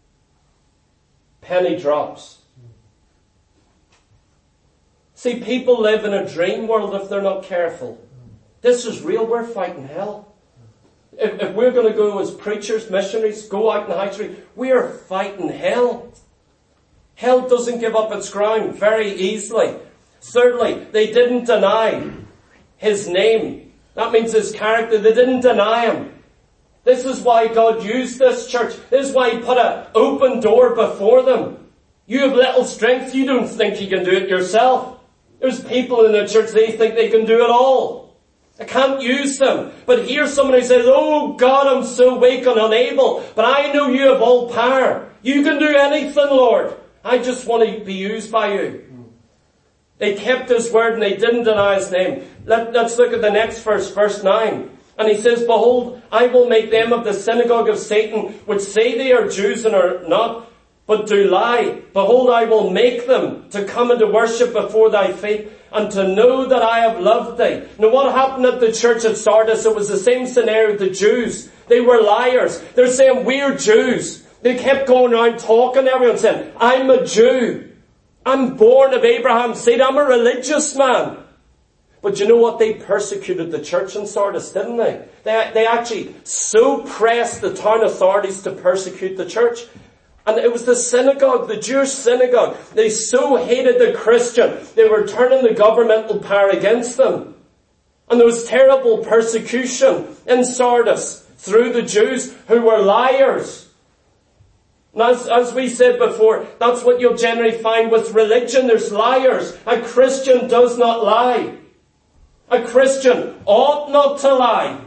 Penny drops. See, people live in a dream world if they're not careful. This is real. We're fighting hell. If, if we're going to go as preachers, missionaries, go out in the high street, we are fighting hell. Hell doesn't give up its ground very easily. Thirdly, they didn't deny his name. That means his character. They didn't deny him. This is why God used this church. This is why he put an open door before them. You have little strength. You don't think you can do it yourself. There's people in the church, they think they can do it all. I can't use them. But here's somebody who says, oh God, I'm so weak and unable. But I know you have all power. You can do anything, Lord. I just want to be used by you. They kept his word and they didn't deny his name. Let, let's look at the next verse, verse nine. And he says, behold, I will make them of the synagogue of Satan, which say they are Jews and are not, but do lie. Behold, I will make them to come and to worship before thy feet, and to know that I have loved thee. Now what happened at the church at Sardis? It was the same scenario with the Jews. They were liars. They're saying, we're Jews. They kept going around talking to everyone saying, I'm a Jew. I'm born of Abraham's seed. I'm a religious man. But you know what? They persecuted the church in Sardis, didn't they? They, they actually so pressed the town authorities to persecute the church. And it was the synagogue, the Jewish synagogue. They so hated the Christian, they were turning the governmental power against them. And there was terrible persecution in Sardis through the Jews who were liars. And as, as we said before, that's what you'll generally find with religion. There's liars. A Christian does not lie. A Christian ought not to lie.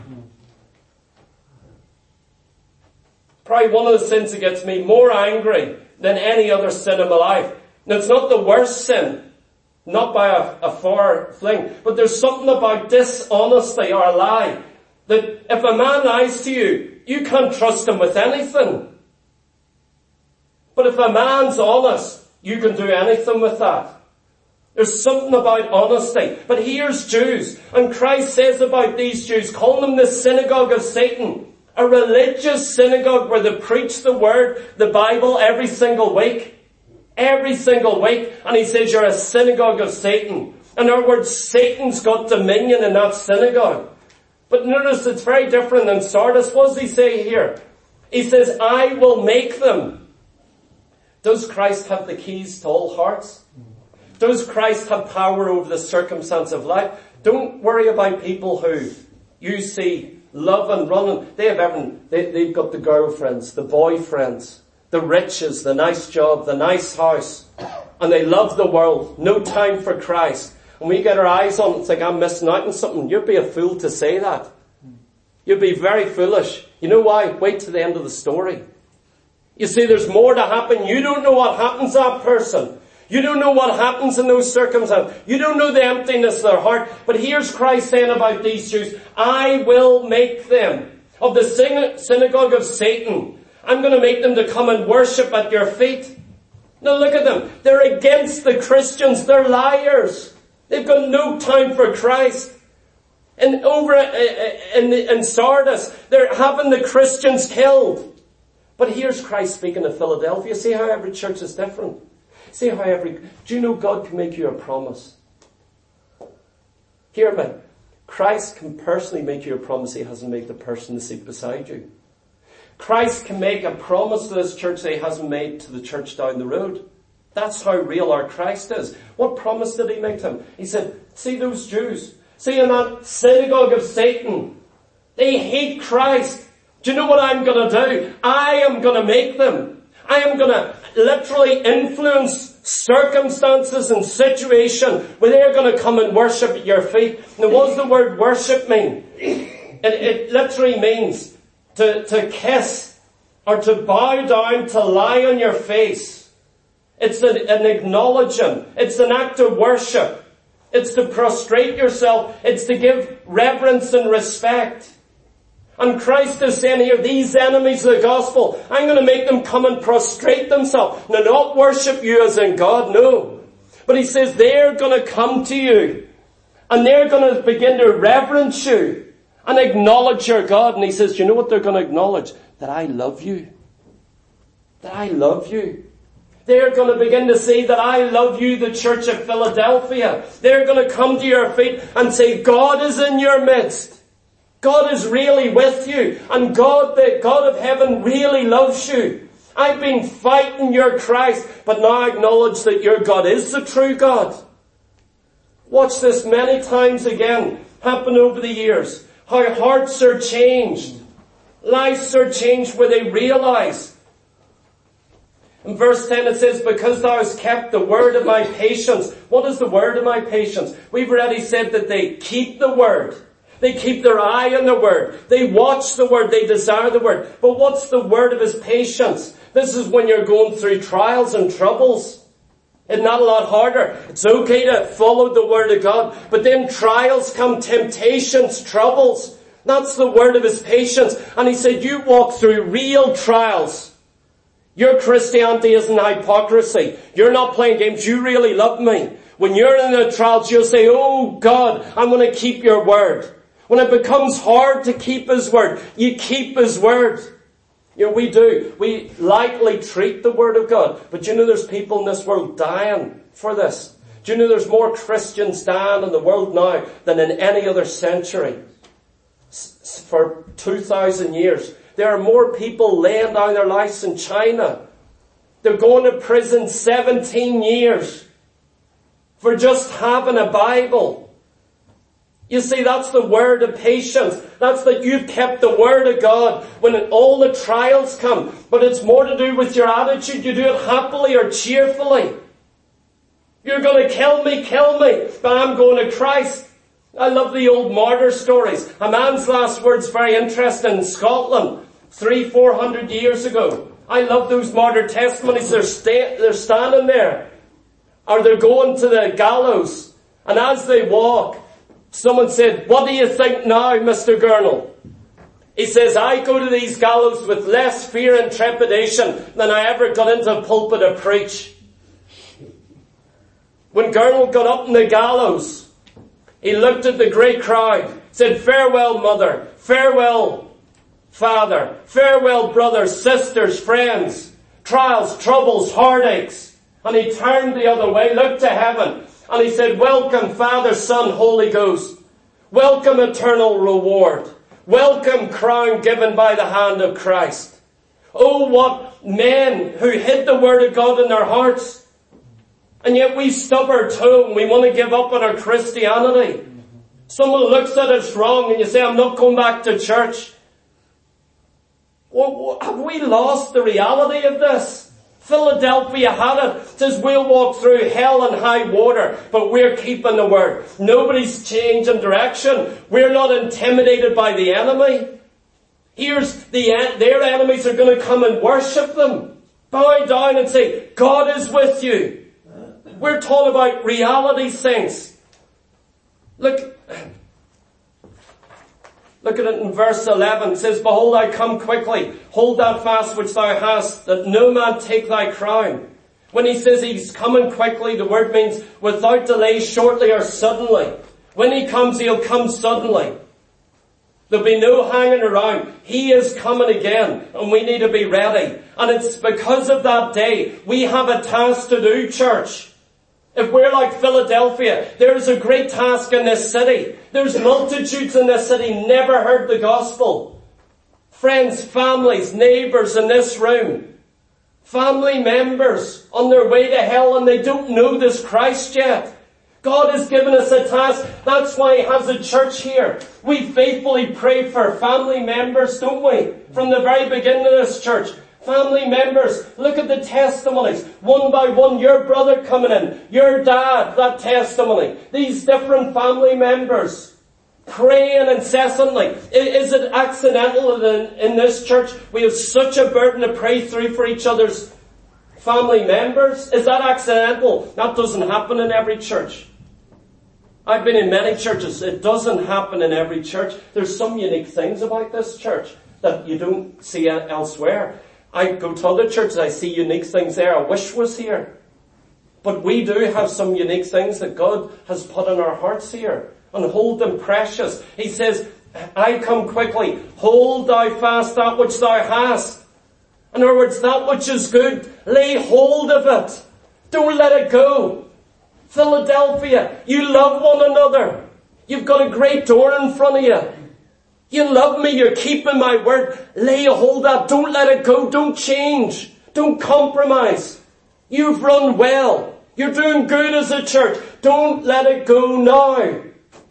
Probably one of the sins that gets me more angry than any other sin in my life. And it's not the worst sin, not by a, a far fling, but there's something about dishonesty or a lie that if a man lies to you, you can't trust him with anything. But if a man's honest, you can do anything with that. There's something about honesty. But here's Jews, and Christ says about these Jews, calling them the synagogue of Satan. A religious synagogue where they preach the word, the Bible, every single week. Every single week. And he says you're a synagogue of Satan. In other words, Satan's got dominion in that synagogue. But notice it's very different than Sardis. What does he say here? He says, I will make them. Does Christ have the keys to all hearts? Does Christ have power over the circumstance of life? Don't worry about people who you see love and running. They have everything. They, they've got the girlfriends, the boyfriends, the riches, the nice job, the nice house. And they love the world. No time for Christ. And we get our eyes on it and think, I'm missing out on something. You'd be a fool to say that. You'd be very foolish. You know why? Wait to the end of the story. You see, there's more to happen. You don't know what happens to that person. You don't know what happens in those circumstances. You don't know the emptiness of their heart. But here's Christ saying about these Jews, I will make them of the synagogue of Satan. I'm going to make them to come and worship at your feet. Now look at them. They're against the Christians. They're liars. They've got no time for Christ. And over in, in Sardis, they're having the Christians killed. But here's Christ speaking of Philadelphia. See how every church is different. See how every... Do you know God can make you a promise? Hear me. Christ can personally make you a promise he hasn't made the person to sit beside you. Christ can make a promise to this church that he hasn't made to the church down the road. That's how real our Christ is. What promise did he make to him? He said, see those Jews. See, in that synagogue of Satan, they hate Christ. Do you know what I'm going to do? I am going to make them. I am going to literally influence circumstances and situation where they're going to come and worship at your feet. Now, what does the word worship mean? It, it literally means to, to kiss or to bow down, to lie on your face. It's an, an acknowledgement. It's an act of worship. It's to prostrate yourself. It's to give reverence and respect. And Christ is saying here, these enemies of the gospel, I'm going to make them come and prostrate themselves. Now, not worship you as in God, no. But he says they're going to come to you. And they're going to begin to reverence you and acknowledge your God. And he says, you know what they're going to acknowledge? That I love you. That I love you. They're going to begin to say that I love you, the church of Philadelphia. They're going to come to your feet and say, God is in your midst. God is really with you. And God, the God of heaven, really loves you. I've been fighting your Christ, but now I acknowledge that your God is the true God. Watch this many times again happen over the years. How hearts are changed. Lives are changed where they realize. In verse ten it says, because thou hast kept the word of my patience. What is the word of my patience? We've already said that they keep the word. They keep their eye on the word. They watch the word. They desire the word. But what's the word of his patience? This is when you're going through trials and troubles. It's not a lot harder. It's okay to follow the word of God. But then trials come, temptations, troubles. That's the word of his patience. And he said, you walk through real trials. Your Christianity isn't hypocrisy. You're not playing games. You really love me. When you're in the trials, you'll say, oh God, I'm going to keep your word. When it becomes hard to keep his word, you keep his word. You know, we do. We lightly treat the word of God. But you know there's people in this world dying for this. Do you know there's more Christians dying in the world now than in any other century? For two thousand years. There are more people laying down their lives in China. They're going to prison seventeen years for just having a Bible. You see, that's the word of patience. That's that you've kept the word of God when all the trials come. But it's more to do with your attitude. You do it happily or cheerfully. You're going to kill me, kill me, but I'm going to Christ. I love the old martyr stories. A man's last words, very interesting, in Scotland, three, four hundred years ago. I love those martyr testimonies. They're, sta- they're standing there. Or they're going to the gallows. And as they walk, someone said, what do you think now, Mister Gurnall? He says, I go to these gallows with less fear and trepidation than I ever got into a pulpit to preach. When Gurnall got up in the gallows, he looked at the great crowd, said, farewell, mother, farewell, father, farewell, brothers, sisters, friends, trials, troubles, heartaches. And he turned the other way, looked to heaven, and he said, welcome, Father, Son, Holy Ghost. Welcome, eternal reward. Welcome, crown given by the hand of Christ. Oh, what men who hid the word of God in their hearts. And yet we stub our toe and we want to give up on our Christianity. Someone looks at us wrong and you say, I'm not going back to church. Well, have we lost the reality of this? Philadelphia had it. It says we'll walk through hell and high water, but we're keeping the word. Nobody's changing direction. We're not intimidated by the enemy. Here's the, their enemies are going to come and worship them. Bow down and say, God is with you. We're taught about reality things. Look, look at it in verse eleven. It says, behold, I come quickly. Hold that fast which thou hast, that no man take thy crown. When he says he's coming quickly, the word means without delay, shortly or suddenly. When he comes, he'll come suddenly. There'll be no hanging around. He is coming again, and we need to be ready. And it's because of that day, we have a task to do, church. If we're like Philadelphia, there is a great task in this city. There's multitudes in this city never heard the gospel. Friends, families, neighbours in this room. Family members on their way to hell and they don't know this Christ yet. God has given us a task. That's why He has a church here. We faithfully pray for family members, don't we? From the very beginning of this church. Family members, look at the testimonies. One by one, your brother coming in, your dad, that testimony. These different family members praying incessantly. Is it accidental that in this church we have such a burden to pray through for each other's family members? Is that accidental? That doesn't happen in every church. I've been in many churches. It doesn't happen in every church. There's some unique things about this church that you don't see elsewhere. I go to other churches, I see unique things there. I wish was here. But we do have some unique things that God has put in our hearts here. And hold them precious. He says, I come quickly. Hold thou fast that which thou hast. In other words, that which is good, lay hold of it. Don't let it go. Philadelphia, you love one another. You've got a great door in front of you. You love me, you're keeping my word. Lay a hold of it. Don't let it go. Don't change. Don't compromise. You've run well. You're doing good as a church. Don't let it go now.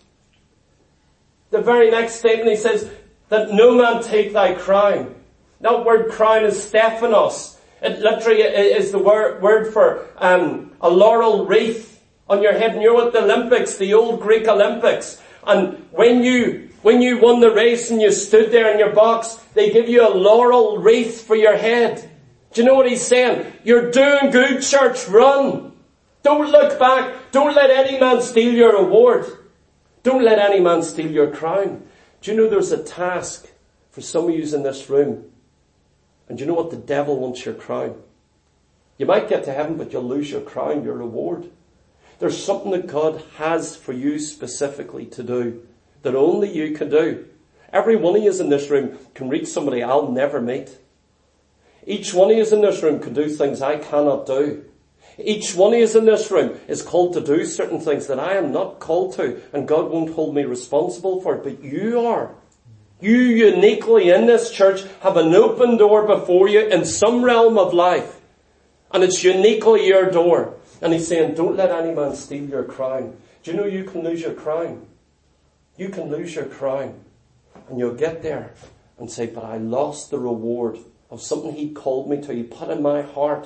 The very next statement he says, that no man take thy crown. That word crown is Stephanos. It literally is the word, word for um, a laurel wreath on your head. And you're at the Olympics, the old Greek Olympics. And when you When you won the race and you stood there in your box, they give you a laurel wreath for your head. Do you know what he's saying? You're doing good, church. Run. Don't look back. Don't let any man steal your award. Don't let any man steal your crown. Do you know there's a task for some of you in this room? And do you know what? The devil wants your crown. You might get to heaven, but you'll lose your crown, your reward. There's something that God has for you specifically to do, that only you can do. Every one of you in this room can reach somebody I'll never meet. Each one of you in this room can do things I cannot do. Each one of you in this room is called to do certain things that I am not called to, and God won't hold me responsible for it, but you are. You uniquely in this church have an open door before you in some realm of life, and it's uniquely your door. And he's saying, don't let any man steal your crown. Do you know you can lose your crown? You can lose your crown, and you'll get there and say, but I lost the reward of something he called me to. He put in my heart,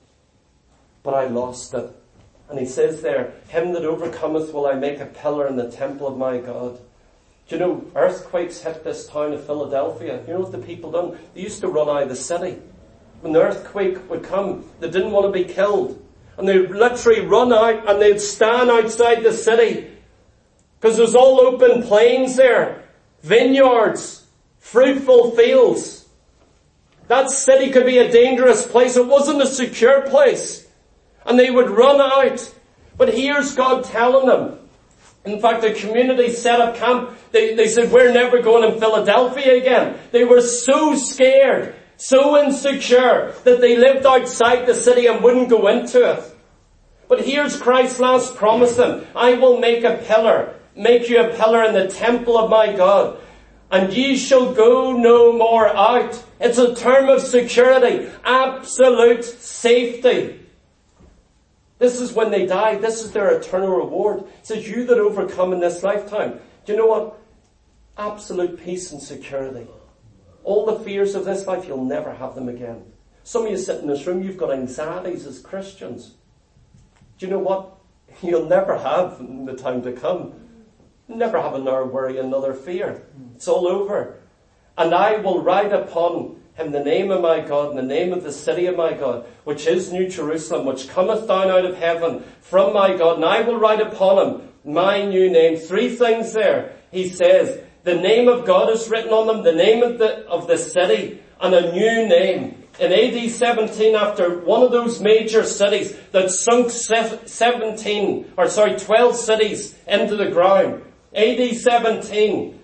but I lost it. And he says there, him that overcometh will I make a pillar in the temple of my God. Do you know, earthquakes hit this town of Philadelphia. You know what the people done? They used to run out of the city. When the earthquake would come, they didn't want to be killed. And they'd literally run out and they'd stand outside the city. Because there's all open plains there, vineyards, fruitful fields. That city could be a dangerous place. It wasn't a secure place. And they would run out. But here's God telling them. In fact, the community set up camp. They, they said, we're never going in Philadelphia again. They were so scared, so insecure, that they lived outside the city and wouldn't go into it. But here's Christ's last promise them. I will make a pillar. Make you a pillar in the temple of my God, and ye shall go no more out. It's a term of security, absolute safety. This is when they die. This is their eternal reward. It says, you that overcome in this lifetime. Do you know what? Absolute peace and security. All the fears of this life, you'll never have them again. Some of you sit in this room, you've got anxieties as Christians. Do you know what? You'll never have in the time to come. Never have another worry, another fear. It's all over. And I will write upon him the name of my God, and the name of the city of my God, which is New Jerusalem, which cometh down out of heaven from my God. And I will write upon him my new name. Three things there. He says, the name of God is written on them, the name of the, of the city, and a new name. In A D seventeen, after one of those major cities that sunk seventeen, or sorry, twelve cities into the ground, A D seventeen,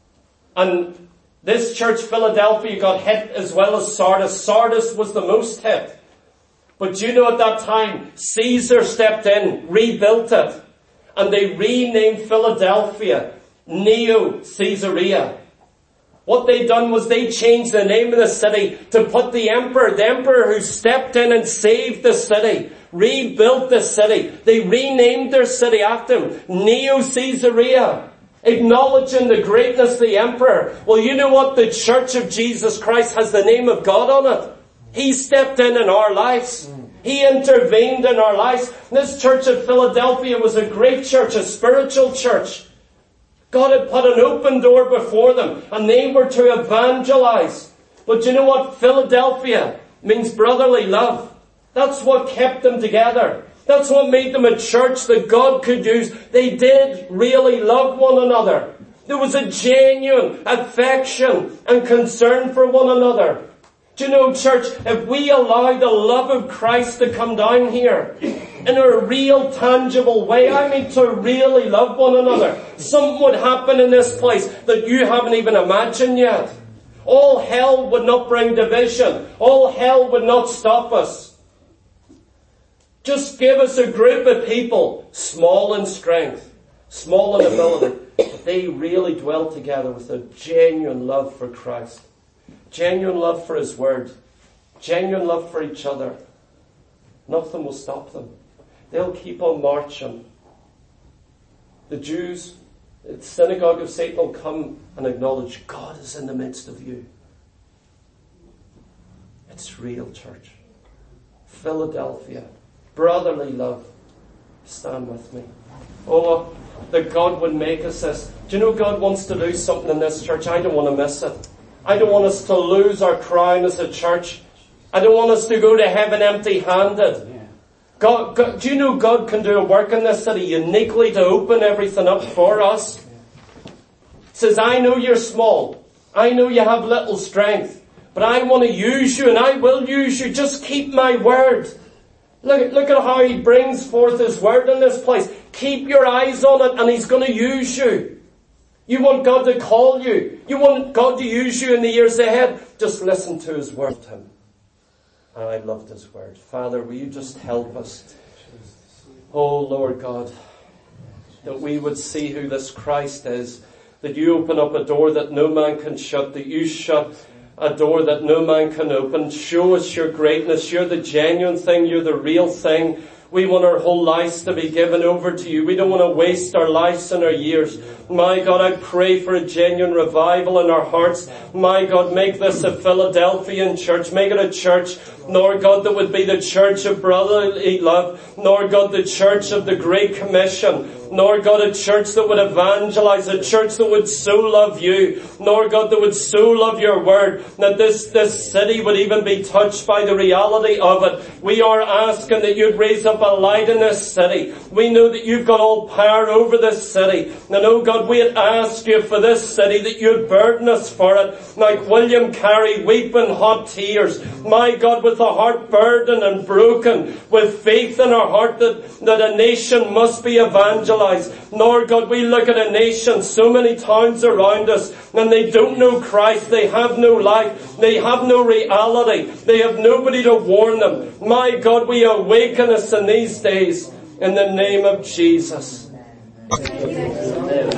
and this church, Philadelphia, got hit as well as Sardis. Sardis was the most hit. But you know, at that time, Caesar stepped in, rebuilt it, and they renamed Philadelphia Neo Caesarea. What they done was they changed the name of the city to put the emperor, the emperor who stepped in and saved the city, rebuilt the city. They renamed their city after him, Neo-Caesarea, acknowledging the greatness of the emperor. Well, you know what? The Church of Jesus Christ has the name of God on it. He stepped in in our lives. He intervened in our lives. This church at Philadelphia was a great church, a spiritual church. God had put an open door before them, and they were to evangelize. But you know what? Philadelphia means brotherly love. That's what kept them together. That's what made them a church that God could use. They did really love one another. There was a genuine affection and concern for one another. Do you know, church, if we allow the love of Christ to come down here in a real, tangible way, I mean to really love one another, something would happen in this place that you haven't even imagined yet. All hell would not bring division. All hell would not stop us. Just give us a group of people, small in strength, small in ability, but they really dwell together with a genuine love for Christ. Genuine love for His Word. Genuine love for each other. Nothing will stop them. They'll keep on marching. The Jews, the synagogue of Satan, will come and acknowledge God is in the midst of you. It's real, church. Philadelphia. Brotherly love. Stand with me. Oh, that God would make us this. Do you know God wants to do something in this church? I don't want to miss it. I don't want us to lose our crown as a church. I don't want us to go to heaven empty-handed. Yeah. God, God, do you know God can do a work in this city uniquely to open everything up for us? He says, I know you're small. I know you have little strength. But I want to use you and I will use you. Just keep my word. Look, look at how He brings forth His word in this place. Keep your eyes on it and He's going to use you. You want God to call you. You want God to use you in the years ahead. Just listen to His word. Him. And I loved His word. Father, will you just help us? Oh, Lord God, that we would see who this Christ is. That you open up a door that no man can shut. That you shut a door that no man can open. Show us your greatness. You're the genuine thing. You're the real thing. We want our whole lives to be given over to you. We don't want to waste our lives and our years. My God, I pray for a genuine revival in our hearts. My God, make this a Philadelphian church. Make it a church, Lord God, that would be the church of brotherly love. Lord God, the church of the Great Commission. Lord God, a church that would evangelize, a church that would so love you. Lord God, that would so love your word, that this, this city would even be touched by the reality of it. We are asking that you'd raise up a light in this city. We know that you've got all power over this city. And oh God, we'd ask you for this city that you'd burden us for it. Like William Carey, weeping hot tears. My God, with a heart burdened and broken, with faith in our heart that, that a nation must be evangelized. Lord God, we look at a nation so many times around us and they don't know Christ. They have no life. They have no reality. They have nobody to warn them. My God, we awaken us in these days in the name of Jesus.